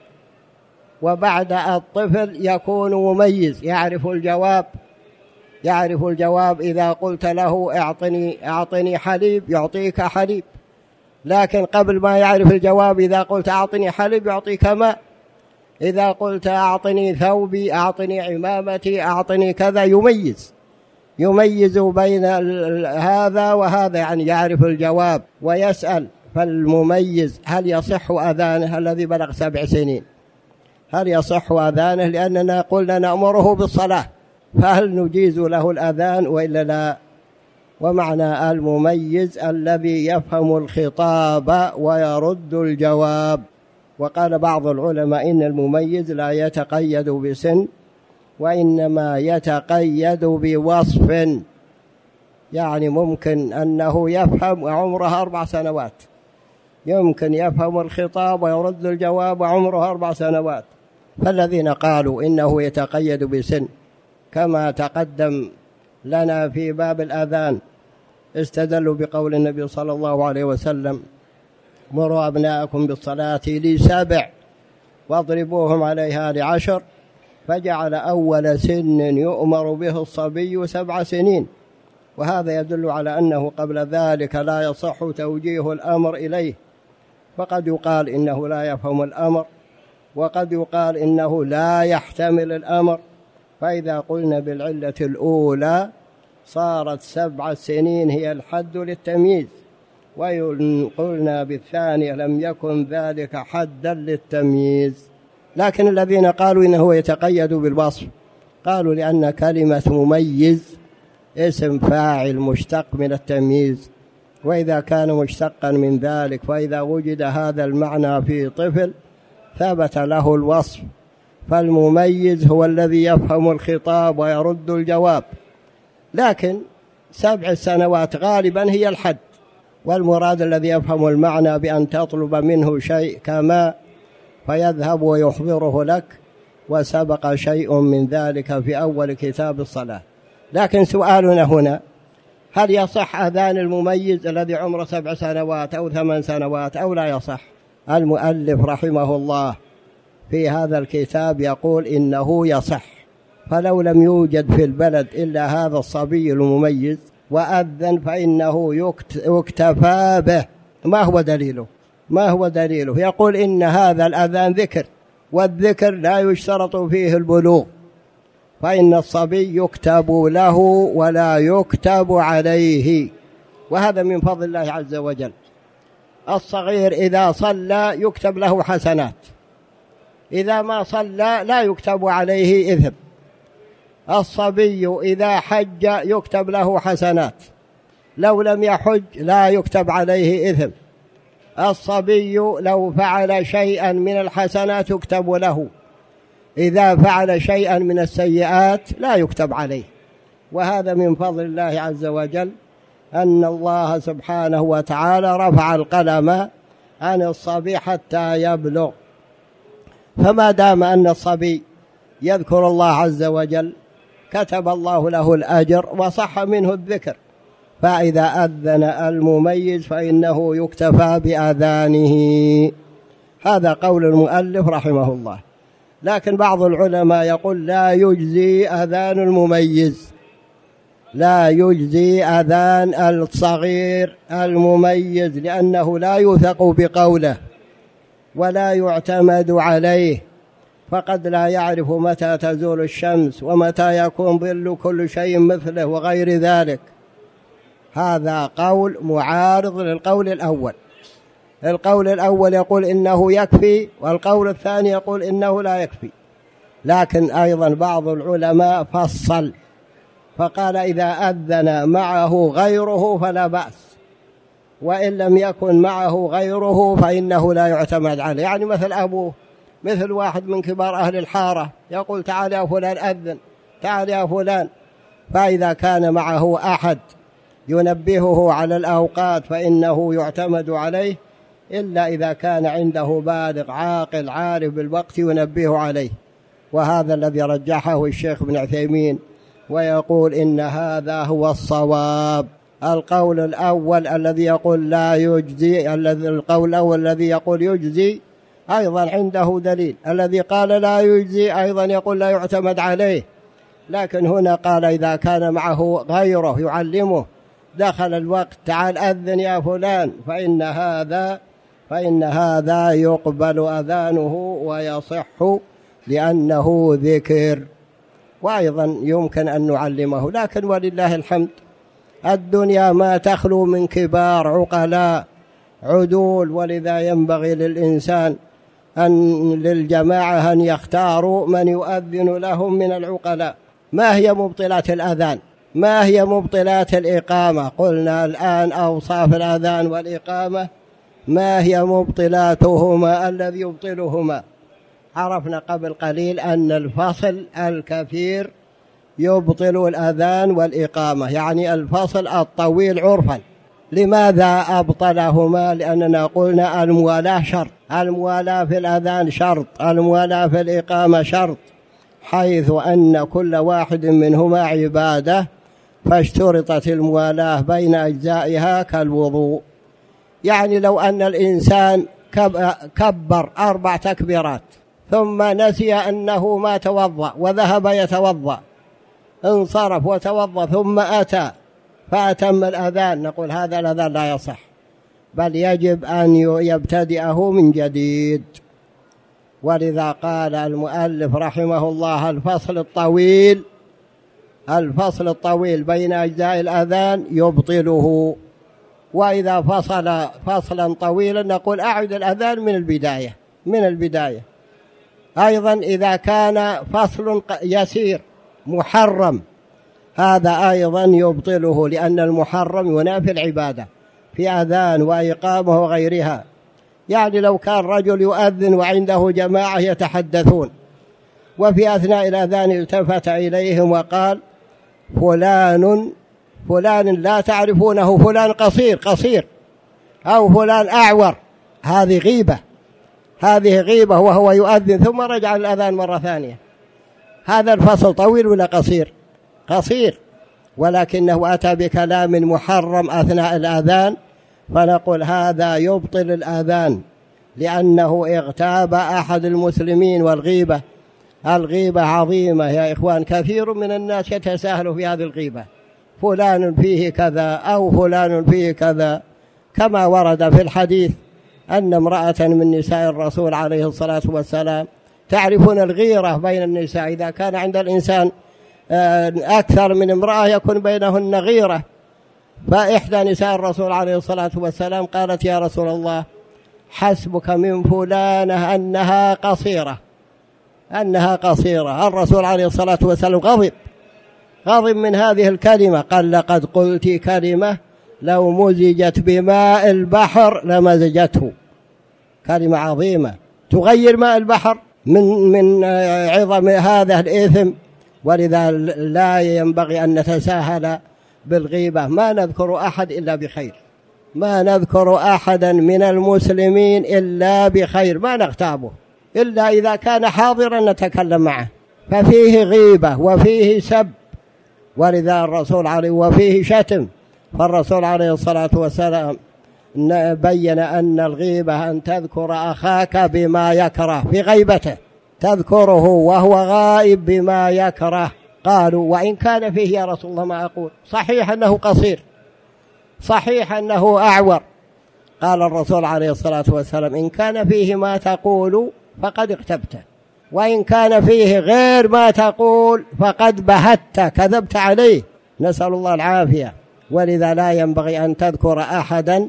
وبعد الطفل يكون مميز، يعرف الجواب يعرف الجواب إذا قلت له اعطني اعطني حليب يعطيك حليب، لكن قبل ما يعرف الجواب إذا قلت اعطني حليب يعطيك ماء، إذا قلت أعطني ثوبي أعطني عمامتي أعطني كذا، يميز يميز بين هذا وهذا، يعني يعرف الجواب ويسأل. فالمميز هل يصح أذانه الذي بلغ سبع سنين؟ هل يصح أذانه؟ لأننا قلنا نأمره بالصلاة، فهل نجيز له الأذان وإلا لا؟ ومعنى المميز الذي يفهم الخطاب ويرد الجواب. وقال بعض العلماء إن المميز لا يتقيد بسن، وإنما يتقيد بوصف، يعني ممكن أنه يفهم وعمره أربع سنوات، يمكن يفهم الخطاب ويرد الجواب وعمره أربع سنوات. فالذين قالوا إنه يتقيد بسن كما تقدم لنا في باب الأذان استدلوا بقول النبي صلى الله عليه وسلم: مروا أبناءكم بالصلاة لسبع واضربوهم عليها لعشر، فجعل أول سن يؤمر به الصبي سبع سنين. وهذا يدل على أنه قبل ذلك لا يصح توجيه الأمر إليه، فقد يقال إنه لا يفهم الأمر، وقد يقال إنه لا يحتمل الأمر. فإذا قلنا بالعلة الأولى صارت سبع سنين هي الحد للتمييز، وإن قلنا بالثانية لم يكن ذلك حدا للتمييز. لكن الذين قالوا إنه يتقيد بالوصف قالوا لأن كلمة مميز اسم فاعل مشتق من التمييز، وإذا كان مشتقا من ذلك فإذا وجد هذا المعنى في طفل ثبت له الوصف. فالمميز هو الذي يفهم الخطاب ويرد الجواب. لكن سبع سنوات غالبا هي الحد، والمراد الذي يفهم المعنى بأن تطلب منه شيء كما فيذهب ويحضره لك، وسبق شيء من ذلك في أول كتاب الصلاة. لكن سؤالنا هنا: هل يصح أذان المميز الذي عمره سبع سنوات أو ثمان سنوات أو لا يصح؟ المؤلف رحمه الله في هذا الكتاب يقول إنه يصح، فلو لم يوجد في البلد إلا هذا الصبي المميز وأذن فإنه يكتفى به. ما هو دليله؟ ما هو دليله؟ يقول إن هذا الأذان ذكر، والذكر لا يشترط فيه البلوغ، فإن الصبي يكتب له ولا يكتب عليه، وهذا من فضل الله عز وجل. الصغير إذا صلى يكتب له حسنات، إذا ما صلى لا يكتب عليه إثم. الصبي إذا حج يكتب له حسنات، لو لم يحج لا يكتب عليه إثم. الصبي لو فعل شيئا من الحسنات يكتب له، إذا فعل شيئا من السيئات لا يكتب عليه. وهذا من فضل الله عز وجل أن الله سبحانه وتعالى رفع القلم عن الصبي حتى يبلغ. فما دام أن الصبي يذكر الله عز وجل كتب الله له الأجر وصح منه الذكر. فإذا أذن المميز فإنه يكتفى بأذانه. هذا قول المؤلف رحمه الله. لكن بعض العلماء يقول لا يجزي أذان المميز، لا يجزي أذان الصغير المميز، لأنه لا يوثق بقوله ولا يعتمد عليه، فقد لا يعرف متى تزول الشمس ومتى يكون ظل كل شيء مثله وغير ذلك. هذا قول معارض للقول الأول. القول الأول يقول إنه يكفي، والقول الثاني يقول إنه لا يكفي. لكن أيضا بعض العلماء فصل فقال إذا أذن معه غيره فلا بأس، وإن لم يكن معه غيره فإنه لا يعتمد عليه. يعني مثل أبوه، مثل واحد من كبار أهل الحارة يقول تعال يا فلان أذن، تعال يا فلان، فإذا كان معه أحد ينبهه على الأوقات فإنه يعتمد عليه، إلا إذا كان عنده بالغ عاقل عارف بالوقت ينبهه عليه. وهذا الذي رجحه الشيخ ابن عثيمين، ويقول إن هذا هو الصواب. القول الأول الذي يقول لا يجزي، القول الأول الذي يقول يجزي أيضا عنده دليل، الذي قال لا يجزي أيضا يقول لا يعتمد عليه. لكن هنا قال إذا كان معه غيره يعلمه دخل الوقت تعال أذن يا فلان، فإن هذا فإن هذا يقبل أذانه ويصح لأنه ذكر، وأيضا يمكن أن نعلمه. لكن ولله الحمد الدنيا ما تخلو من كبار عقلاء عدول، ولذا ينبغي للإنسان أن للجماعة أن يختاروا من يؤذن لهم من العقلاء. ما هي مبطلات الأذان؟ ما هي مبطلات الإقامة؟ قلنا الآن أوصاف الأذان والإقامة، ما هي مبطلاتهما الذي يبطلهما؟ عرفنا قبل قليل أن الفصل الكثير يبطل الأذان والإقامة، يعني الفصل الطويل عرفا. لماذا أبطلهما؟ لأننا قلنا الموالاة شرط، الموالاة في الأذان شرط، الموالاة في الإقامة شرط، حيث أن كل واحد منهما عبادة، فاشترطت الموالاة بين أجزائها كالوضوء. يعني لو أن الإنسان كبر أربع تكبيرات ثم نسي أنه ما توضأ وذهب يتوضأ، انصرف وتوضأ ثم أتى فأتم الأذان، نقول هذا الأذان لا يصح، بل يجب أن يبتدئه من جديد. ولذا قال المؤلف رحمه الله الفصل الطويل الفصل الطويل بين أجزاء الأذان يبطله. وإذا فصل فصلا طويلا نقول أعد الأذان من البداية من البداية. أيضا إذا كان فصل يسير محرم هذا أيضا يبطله، لأن المحرم ينافي العبادة في أذان وإقامة وغيرها. يعني لو كان رجل يؤذن وعنده جماعة يتحدثون، وفي أثناء الأذان التفت إليهم وقال فلان فلان لا تعرفونه، فلان قصير قصير أو فلان أعور، هذه غيبة، هذه غيبة وهو يؤذن ثم رجع الأذان مرة ثانية. هذا الفصل طويل ولا قصير؟ قصير، ولكنه أتى بكلام محرم أثناء الأذان، فنقول هذا يبطل الأذان لأنه اغتاب أحد المسلمين. والغيبة الغيبة عظيمة يا إخوان، كثير من الناس يتساهل في هذه الغيبة، فلان فيه كذا أو فلان فيه كذا، كما ورد في الحديث أن امرأة من نساء الرسول عليه الصلاة والسلام، تعرفون الغيرة بين النساء، إذا كان عند الإنسان أكثر من امرأة يكون بينهن غيرة. فإحدى نساء الرسول عليه الصلاة والسلام قالت يا رسول الله حسبك من فلانة أنها قصيرة أنها قصيرة. الرسول عليه الصلاة والسلام غضب غضب من هذه الكلمة، قال لقد قلت كلمة لو مزجت بماء البحر لمزجته. كلمة عظيمة تغير ماء البحر من من عظم هذا الإثم. ولذا لا ينبغي أن نتساهل بالغيبة. ما نذكر أحد إلا بخير، ما نذكر أحدا من المسلمين إلا بخير، ما نغتابه إلا إذا كان حاضرا نتكلم معه، ففيه غيبة وفيه سب، ولذا الرسول عليه وفيه شتم. فالرسول عليه الصلاة والسلام بين أن الغيبة أن تذكر أخاك بما يكره في غيبته، تذكره وهو غائب بما يكره. قالوا وإن كان فيه يا رسول الله ما أقول، صحيح أنه قصير، صحيح أنه أعور. قال الرسول عليه الصلاة والسلام إن كان فيه ما تقول فقد اغتبته، وإن كان فيه غير ما تقول فقد بهت، كذبت عليه، نسأل الله العافية. ولذا لا ينبغي أن تذكر أحدا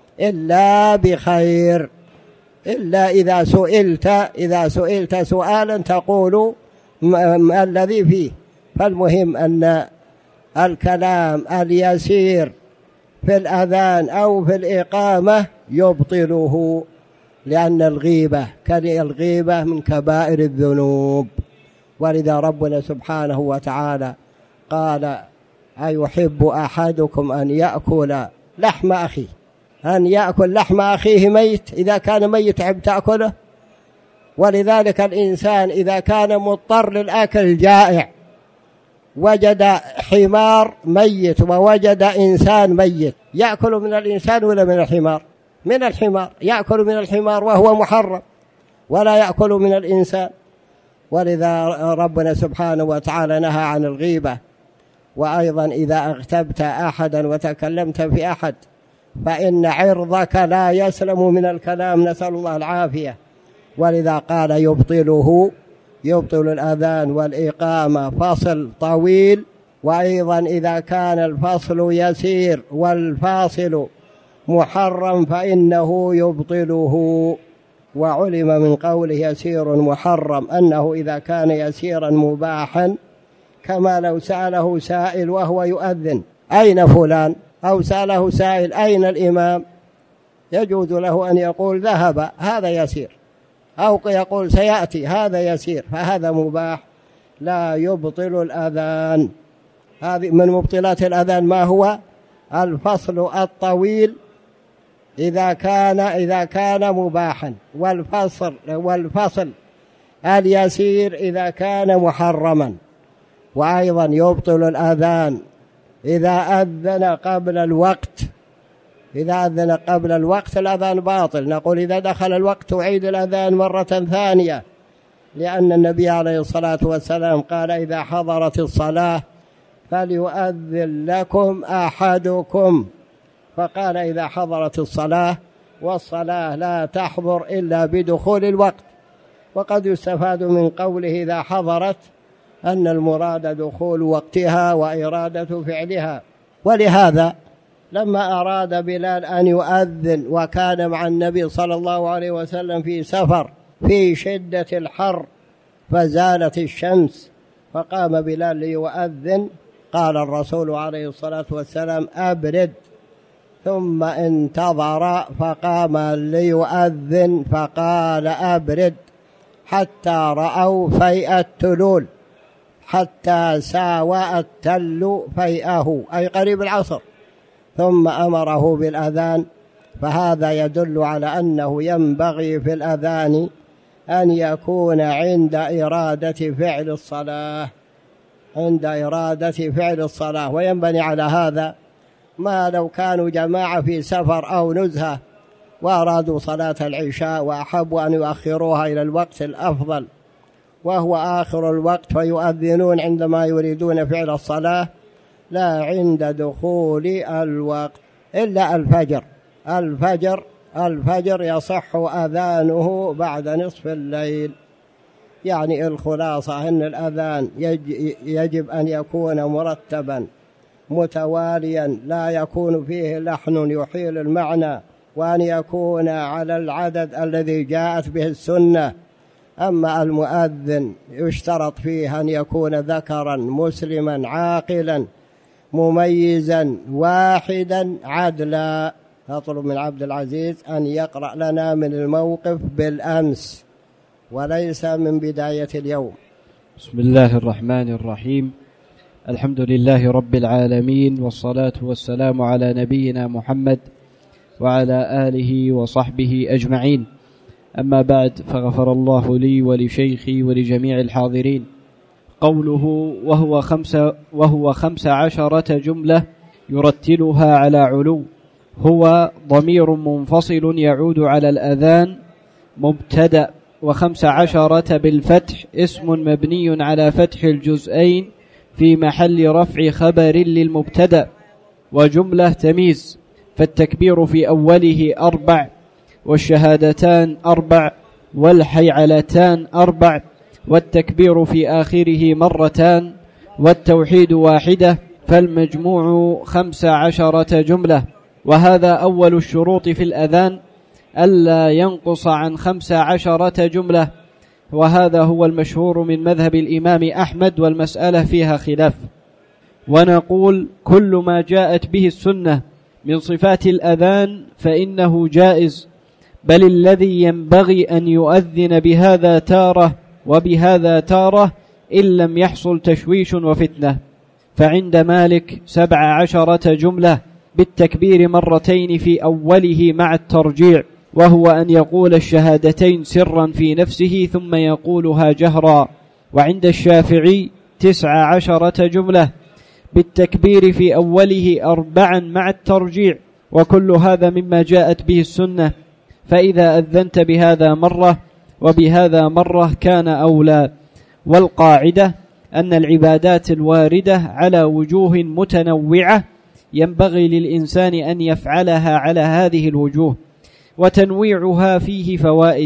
إلا بخير، إلا إذا سئلت إذا سئلت سؤالا تقول الذي فيه. فالمهم أن الكلام اليسير في الأذان أو في الإقامة يبطله، لأن الغيبة كالغيبة من كبائر الذنوب. ولذا ربنا سبحانه وتعالى قال: أيحب أحدكم أن يأكل لحم أخيه أن يأكل لحم أخيه ميت؟ إذا كان ميت عب تأكله. ولذلك الإنسان إذا كان مضطر للأكل جائع، وجد حمار ميت ووجد إنسان ميت، يأكل من الإنسان ولا من الحمار؟ من الحمار. يأكل من الحمار وهو محرم، ولا يأكل من الإنسان. ولذا ربنا سبحانه وتعالى نهى عن الغيبة. وأيضا إذا اغتبت أحدا وتكلمت في أحد فإن عرضك لا يسلم من الكلام، نسأل الله العافية. ولذا قال: يبطله يبطل الأذان والإقامة فصل طويل. وأيضا إذا كان الفصل يسير والفاصل محرم فإنه يبطله. وعلم من قوله يسير محرم أنه إذا كان يسيرا مباحا، كما لو سأله سائل وهو يؤذن: أين فلان؟ أو سأله سائل: أين الإمام؟ يجوز له أن يقول: ذهب، هذا يسير. أو يقول: سيأتي، هذا يسير. فهذا مباح لا يبطل الأذان. هذه من مبطلات الأذان ما هو؟ الفصل الطويل إذا كان إذا كان مباحا، والفصل والفصل اليسير إذا كان محرما. وأيضا يبطل الأذان إذا أذن قبل الوقت. إذا أذن قبل الوقت الأذان باطل. نقول: إذا دخل الوقت أعيد الأذان مرة ثانية، لأن النبي عليه الصلاة والسلام قال: إذا حضرت الصلاة فليؤذن لكم أحدكم. فقال: إذا حضرت الصلاة، والصلاة لا تحضر إلا بدخول الوقت. وقد يستفاد من قوله إذا حضرت أن المراد دخول وقتها وإرادة فعلها. ولهذا لما أراد بلال أن يؤذن وكان مع النبي صلى الله عليه وسلم في سفر في شدة الحر فزالت الشمس، فقام بلال ليؤذن، قال الرسول عليه الصلاة والسلام: أبرد. ثم انتظر فقام ليؤذن فقال: أبرد، حتى رأوا فيء التلول، حتى ساوى التل فيئه، أي قريب العصر، ثم أمره بالأذان. فهذا يدل على أنه ينبغي في الأذان أن يكون عند إرادة فعل الصلاة عند إرادة فعل الصلاة. وينبني على هذا ما لو كانوا جماعة في سفر أو نزهة وأرادوا صلاة العشاء وأحبوا أن يؤخروها إلى الوقت الأفضل وهو آخر الوقت، فيؤذنون عندما يريدون فعل الصلاة لا عند دخول الوقت، إلا الفجر. الفجر الفجر يصح أذانه بعد نصف الليل. يعني الخلاصة أن الأذان يجب أن يكون مرتبا متواليا، لا يكون فيه لحن يحيل المعنى، وأن يكون على العدد الذي جاءت به السنة. أما المؤذن يشترط فيه أن يكون ذكرا مسلما عاقلا مميزا واحدا عدلا. أطلب من عبد العزيز أن يقرأ لنا من الموقف بالأمس وليس من بداية اليوم. بسم الله الرحمن الرحيم. الحمد لله رب العالمين، والصلاة والسلام على نبينا محمد وعلى آله وصحبه أجمعين. أما بعد، فغفر الله لي ولشيخي ولجميع الحاضرين. قوله وهو خمس, وهو خمس عشرة جملة يرتلها على علو، هو ضمير منفصل يعود على الأذان مبتدأ، وخمس عشرة بالفتح اسم مبني على فتح الجزئين في محل رفع خبر للمبتدأ، وجملة تمييز، فالتكبير في أوله أربع، والشهادتان أربع، والحيعلتان أربع، والتكبير في آخره مرتان، والتوحيد واحدة، فالمجموع خمس عشرة جملة. وهذا أول الشروط في الأذان، ألا ينقص عن خمس عشرة جملة، وهذا هو المشهور من مذهب الإمام أحمد، والمسألة فيها خلاف. ونقول كل ما جاءت به السنة من صفات الأذان فإنه جائز، بل الذي ينبغي أن يؤذن بهذا تارة وبهذا تارة إن لم يحصل تشويش وفتنة. فعند مالك سبع عشرة جملة بالتكبير مرتين في أوله مع الترجيع، وهو أن يقول الشهادتين سرا في نفسه ثم يقولها جهرا. وعند الشافعي تسع عشرة جملة بالتكبير في أوله أربعا مع الترجيع، وكل هذا مما جاءت به السنة، فإذا أذنت بهذا مرة وبهذا مرة كان أولى. والقاعدة أن العبادات الواردة على وجوه متنوعة ينبغي للإنسان أن يفعلها على هذه الوجوه، وتنويعها فيه فوائد: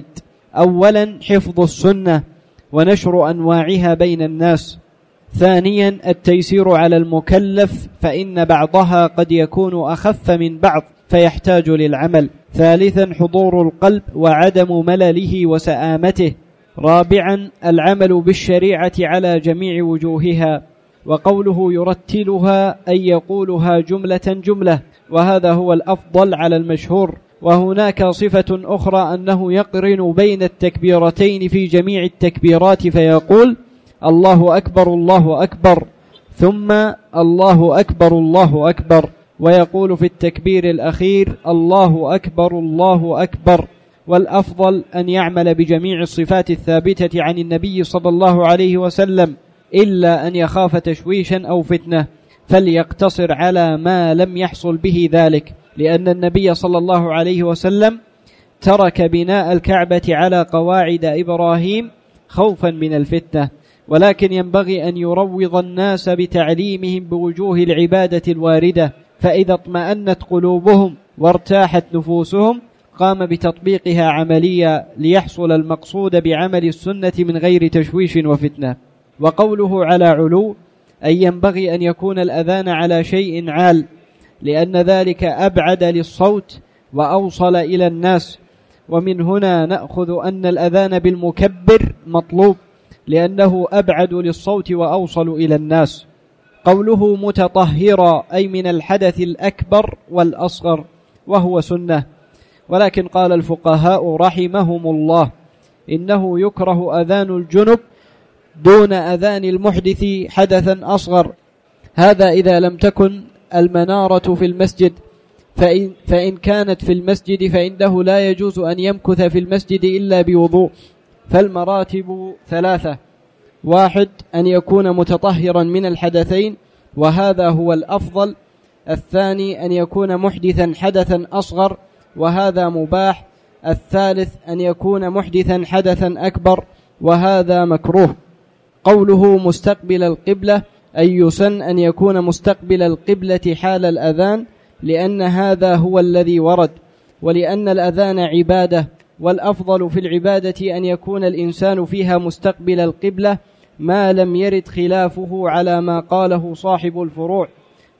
أولا حفظ السنة ونشر أنواعها بين الناس، ثانيا التيسير على المكلف فإن بعضها قد يكون أخف من بعض فيحتاج للعمل، ثالثا حضور القلب وعدم ملله وسآمته، رابعا العمل بالشريعة على جميع وجوهها. وقوله يرتلها أي يقولها جملة جملة، وهذا هو الأفضل على المشهور. وهناك صفة أخرى أنه يقرن بين التكبيرتين في جميع التكبيرات فيقول الله أكبر الله أكبر ثم الله أكبر الله أكبر، ويقول في التكبير الأخير الله أكبر الله أكبر. والأفضل أن يعمل بجميع الصفات الثابتة عن النبي صلى الله عليه وسلم، إلا أن يخاف تشويشا أو فتنة فليقتصر على ما لم يحصل به ذلك، لأن النبي صلى الله عليه وسلم ترك بناء الكعبة على قواعد إبراهيم خوفا من الفتنة، ولكن ينبغي أن يروض الناس بتعليمهم بوجوه العبادة الواردة، فإذا اطمأنت قلوبهم وارتاحت نفوسهم قام بتطبيقها عمليا ليحصل المقصود بعمل السنة من غير تشويش وفتنة. وقوله على علو أي ينبغي أن يكون الأذان على شيء عال، لأن ذلك أبعد للصوت وأوصل إلى الناس. ومن هنا نأخذ أن الأذان بالمكبر مطلوب، لأنه أبعد للصوت وأوصل إلى الناس. قوله متطهرا أي من الحدث الأكبر والأصغر، وهو سنة. ولكن قال الفقهاء رحمهم الله إنه يكره أذان الجنب دون أذان المحدث حدثا أصغر، هذا إذا لم تكن المنارة في المسجد، فإن, فإن كانت في المسجد فإنه لا يجوز أن يمكث في المسجد إلا بوضوء. فالمراتب ثلاثة: واحد أن يكون متطهرا من الحدثين وهذا هو الأفضل، الثاني أن يكون محدثا حدثا أصغر وهذا مباح، الثالث أن يكون محدثا حدثا أكبر وهذا مكروه. قوله مستقبل القبلة أي يسن أن يكون مستقبل القبلة حال الأذان، لأن هذا هو الذي ورد، ولأن الأذان عبادة، والأفضل في العبادة أن يكون الإنسان فيها مستقبل القبلة ما لم يرد خلافه على ما قاله صاحب الفروع،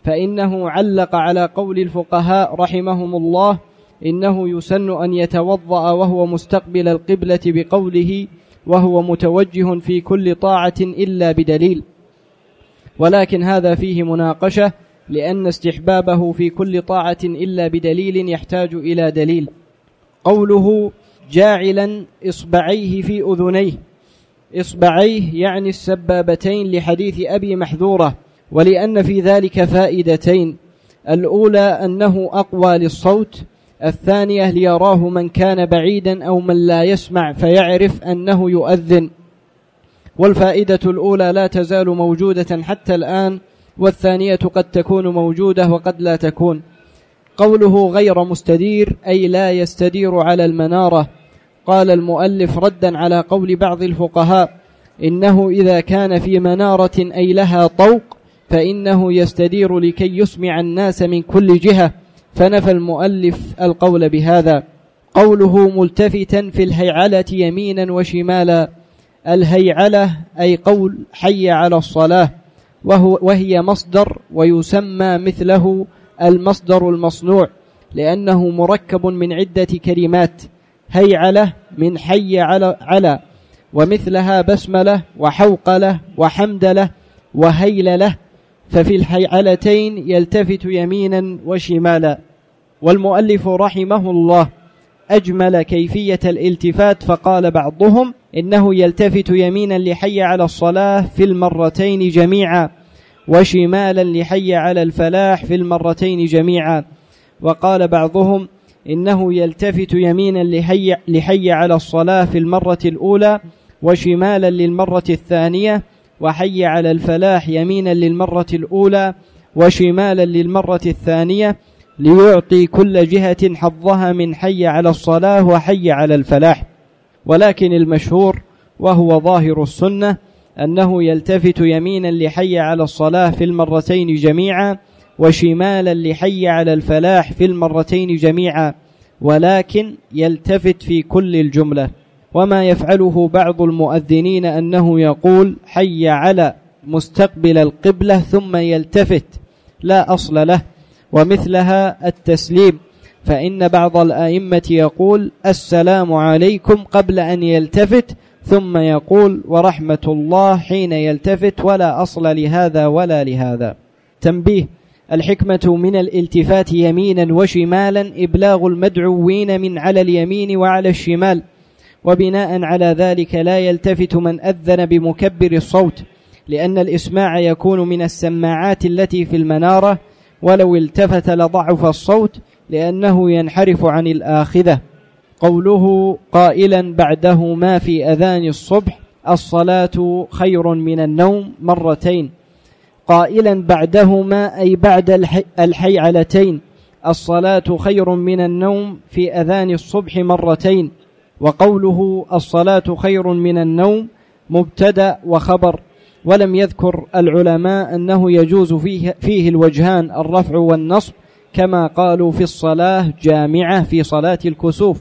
فإنه علق على قول الفقهاء رحمهم الله إنه يسن أن يتوضأ وهو مستقبل القبلة بقوله وهو متوجه في كل طاعة إلا بدليل، ولكن هذا فيه مناقشة، لأن استحبابه في كل طاعة إلا بدليل يحتاج إلى دليل. قوله جاعلا إصبعيه في أذنيه، إصبعيه يعني السبابتين لحديث أبي محذورة، ولأن في ذلك فائدتين: الأولى أنه أقوى للصوت، الثانية ليراه من كان بعيدا أو من لا يسمع فيعرف أنه يؤذن. والفائدة الأولى لا تزال موجودة حتى الآن، والثانية قد تكون موجودة وقد لا تكون. قوله غير مستدير أي لا يستدير على المنارة. قال المؤلف ردا على قول بعض الفقهاء إنه إذا كان في منارة أي لها طوق فإنه يستدير لكي يسمع الناس من كل جهة، فنفى المؤلف القول بهذا. قوله ملتفتا في الهيعلة يمينا وشمالا، الهيعلة أي قول حي على الصلاة، وهو وهي مصدر ويسمى مثله المصدر المصنوع، لأنه مركب من عدة كلمات. هيعلة من حي على على، ومثلها بسملة وحوقلة وحمدلة وهيللة، ففي الحيعلتين يلتفت يمينا وشمالا. والمؤلف رحمه الله أجمل كيفية الالتفات، فقال بعضهم إنه يلتفت يمينا لحي على الصلاة في المرتين جميعا، وشمالا لحي على الفلاح في المرتين جميعا. وقال بعضهم إنه يلتفت يمينا لحي, لحي على الصلاة في المرة الأولى، وشمالا للمرة الثانية، وحي على الفلاح يمينا للمرة الأولى وشمالا للمرة الثانية، ليعطي كل جهة حظها من حي على الصلاة وحي على الفلاح. ولكن المشهور وهو ظاهر السنة أنه يلتفت يمينا لحي على الصلاة في المرتين جميعا، وشمالا لحي على الفلاح في المرتين جميعا، ولكن يلتفت في كل الجملة. وما يفعله بعض المؤذنين أنه يقول حي على مستقبل القبلة ثم يلتفت، لا أصل له. ومثلها التسليم، فإن بعض الآئمة يقول السلام عليكم قبل أن يلتفت، ثم يقول ورحمة الله حين يلتفت، ولا أصل لهذا ولا لهذا. تنبيه: الحكمة من الالتفات يمينا وشمالا إبلاغ المدعوين من على اليمين وعلى الشمال، وبناء على ذلك لا يلتفت من أذن بمكبر الصوت، لأن الإسماع يكون من السماعات التي في المنارة، ولو التفت لضعف الصوت لأنه ينحرف عن الآخذة. قوله قائلا بعده ما في أذان الصبح الصلاة خير من النوم مرتين، قائلا بعدهما أي بعد الحيعلتين الصلاة خير من النوم في أذان الصبح مرتين. وقوله الصلاة خير من النوم مبتدأ وخبر، ولم يذكر العلماء أنه يجوز فيه, فيه الوجهان الرفع والنصب، كما قالوا في الصلاة جامعة في صلاة الكسوف.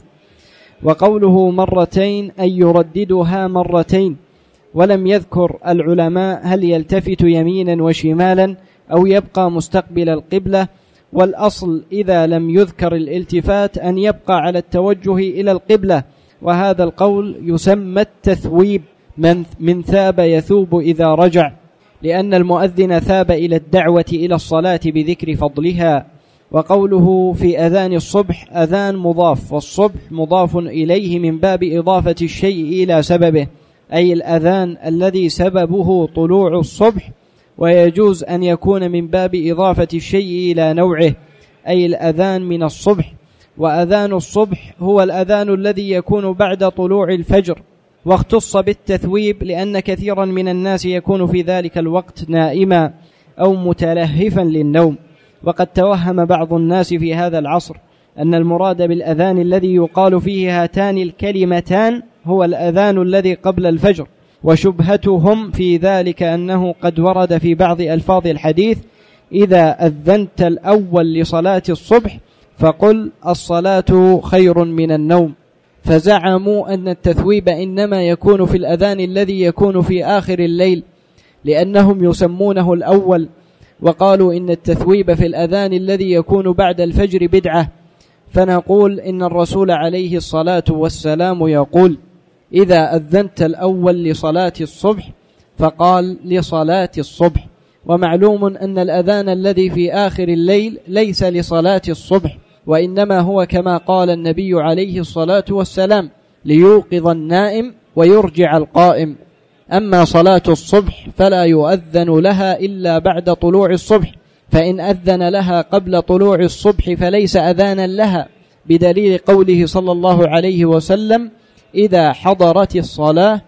وقوله مرتين أي يرددها مرتين، ولم يذكر العلماء هل يلتفت يمينا وشمالا أو يبقى مستقبل القبلة، والأصل إذا لم يذكر الالتفات أن يبقى على التوجه إلى القبلة، وهذا القول يسمى التثويب، من, من ثاب يثوب إذا رجع، لأن المؤذن ثاب إلى الدعوة إلى الصلاة بذكر فضلها. وقوله في أذان الصبح أذان مضاف، والصبح مضاف إليه من باب إضافة الشيء إلى سببه، أي الأذان الذي سببه طلوع الصبح، ويجوز أن يكون من باب إضافة الشيء إلى نوعه، أي الأذان من الصبح. وأذان الصبح هو الأذان الذي يكون بعد طلوع الفجر، واختص بالتثويب لأن كثيرا من الناس يكون في ذلك الوقت نائما أو متلهفا للنوم. وقد توهم بعض الناس في هذا العصر أن المراد بالأذان الذي يقال فيه هاتان الكلمتان هو الأذان الذي قبل الفجر، وشبهتهم في ذلك أنه قد ورد في بعض ألفاظ الحديث إذا أذنت الأول لصلاة الصبح فقل الصلاة خير من النوم، فزعموا أن التثويب إنما يكون في الأذان الذي يكون في آخر الليل، لأنهم يسمونه الأول، وقالوا إن التثويب في الأذان الذي يكون بعد الفجر بدعة. فنقول إن الرسول عليه الصلاة والسلام يقول إذا أذنت الأول لصلاة الصبح فقال لصلاة الصبح. ومعلوم أن الأذان الذي في آخر الليل ليس لصلاة الصبح، وإنما هو كما قال النبي عليه الصلاة والسلام ليوقظ النائم ويرجع القائم. أما صلاة الصبح فلا يؤذن لها إلا بعد طلوع الصبح، فإن أذن لها قبل طلوع الصبح فليس أذانا لها، بدليل قوله صلى الله عليه وسلم إذا حضرت الصلاة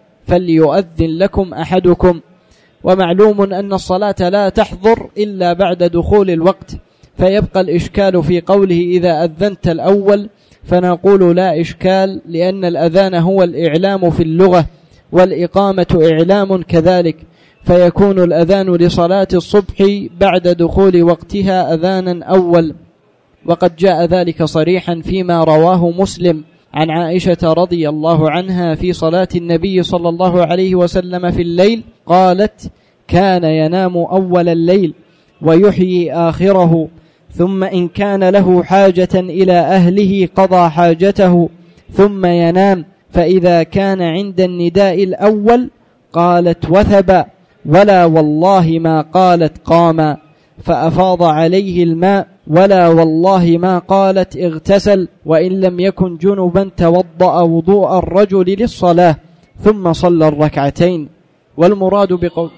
فليؤذن لكم أحدكم. ومعلوم أن الصلاة لا تحضر إلا بعد دخول الوقت، فيبقى الإشكال في قوله إذا أذنت الأول، فنقول لا إشكال، لأن الأذان هو الإعلام في اللغة، والإقامة إعلام كذلك، فيكون الأذان لصلاة الصبح بعد دخول وقتها أذانا أول. وقد جاء ذلك صريحا فيما رواه مسلم عن عائشة رضي الله عنها في صلاة النبي صلى الله عليه وسلم في الليل، قالت كان ينام أول الليل ويحيي آخره، ثم إن كان له حاجة إلى أهله قضى حاجته ثم ينام، فإذا كان عند النداء الأول قالت وثب، ولا والله ما قالت قام، فأفاض عليه الماء، ولا والله ما قالت اغتسل، وإن لم يكن جنبا توضأ وضوء الرجل للصلاة ثم صلى الركعتين. والمراد بقول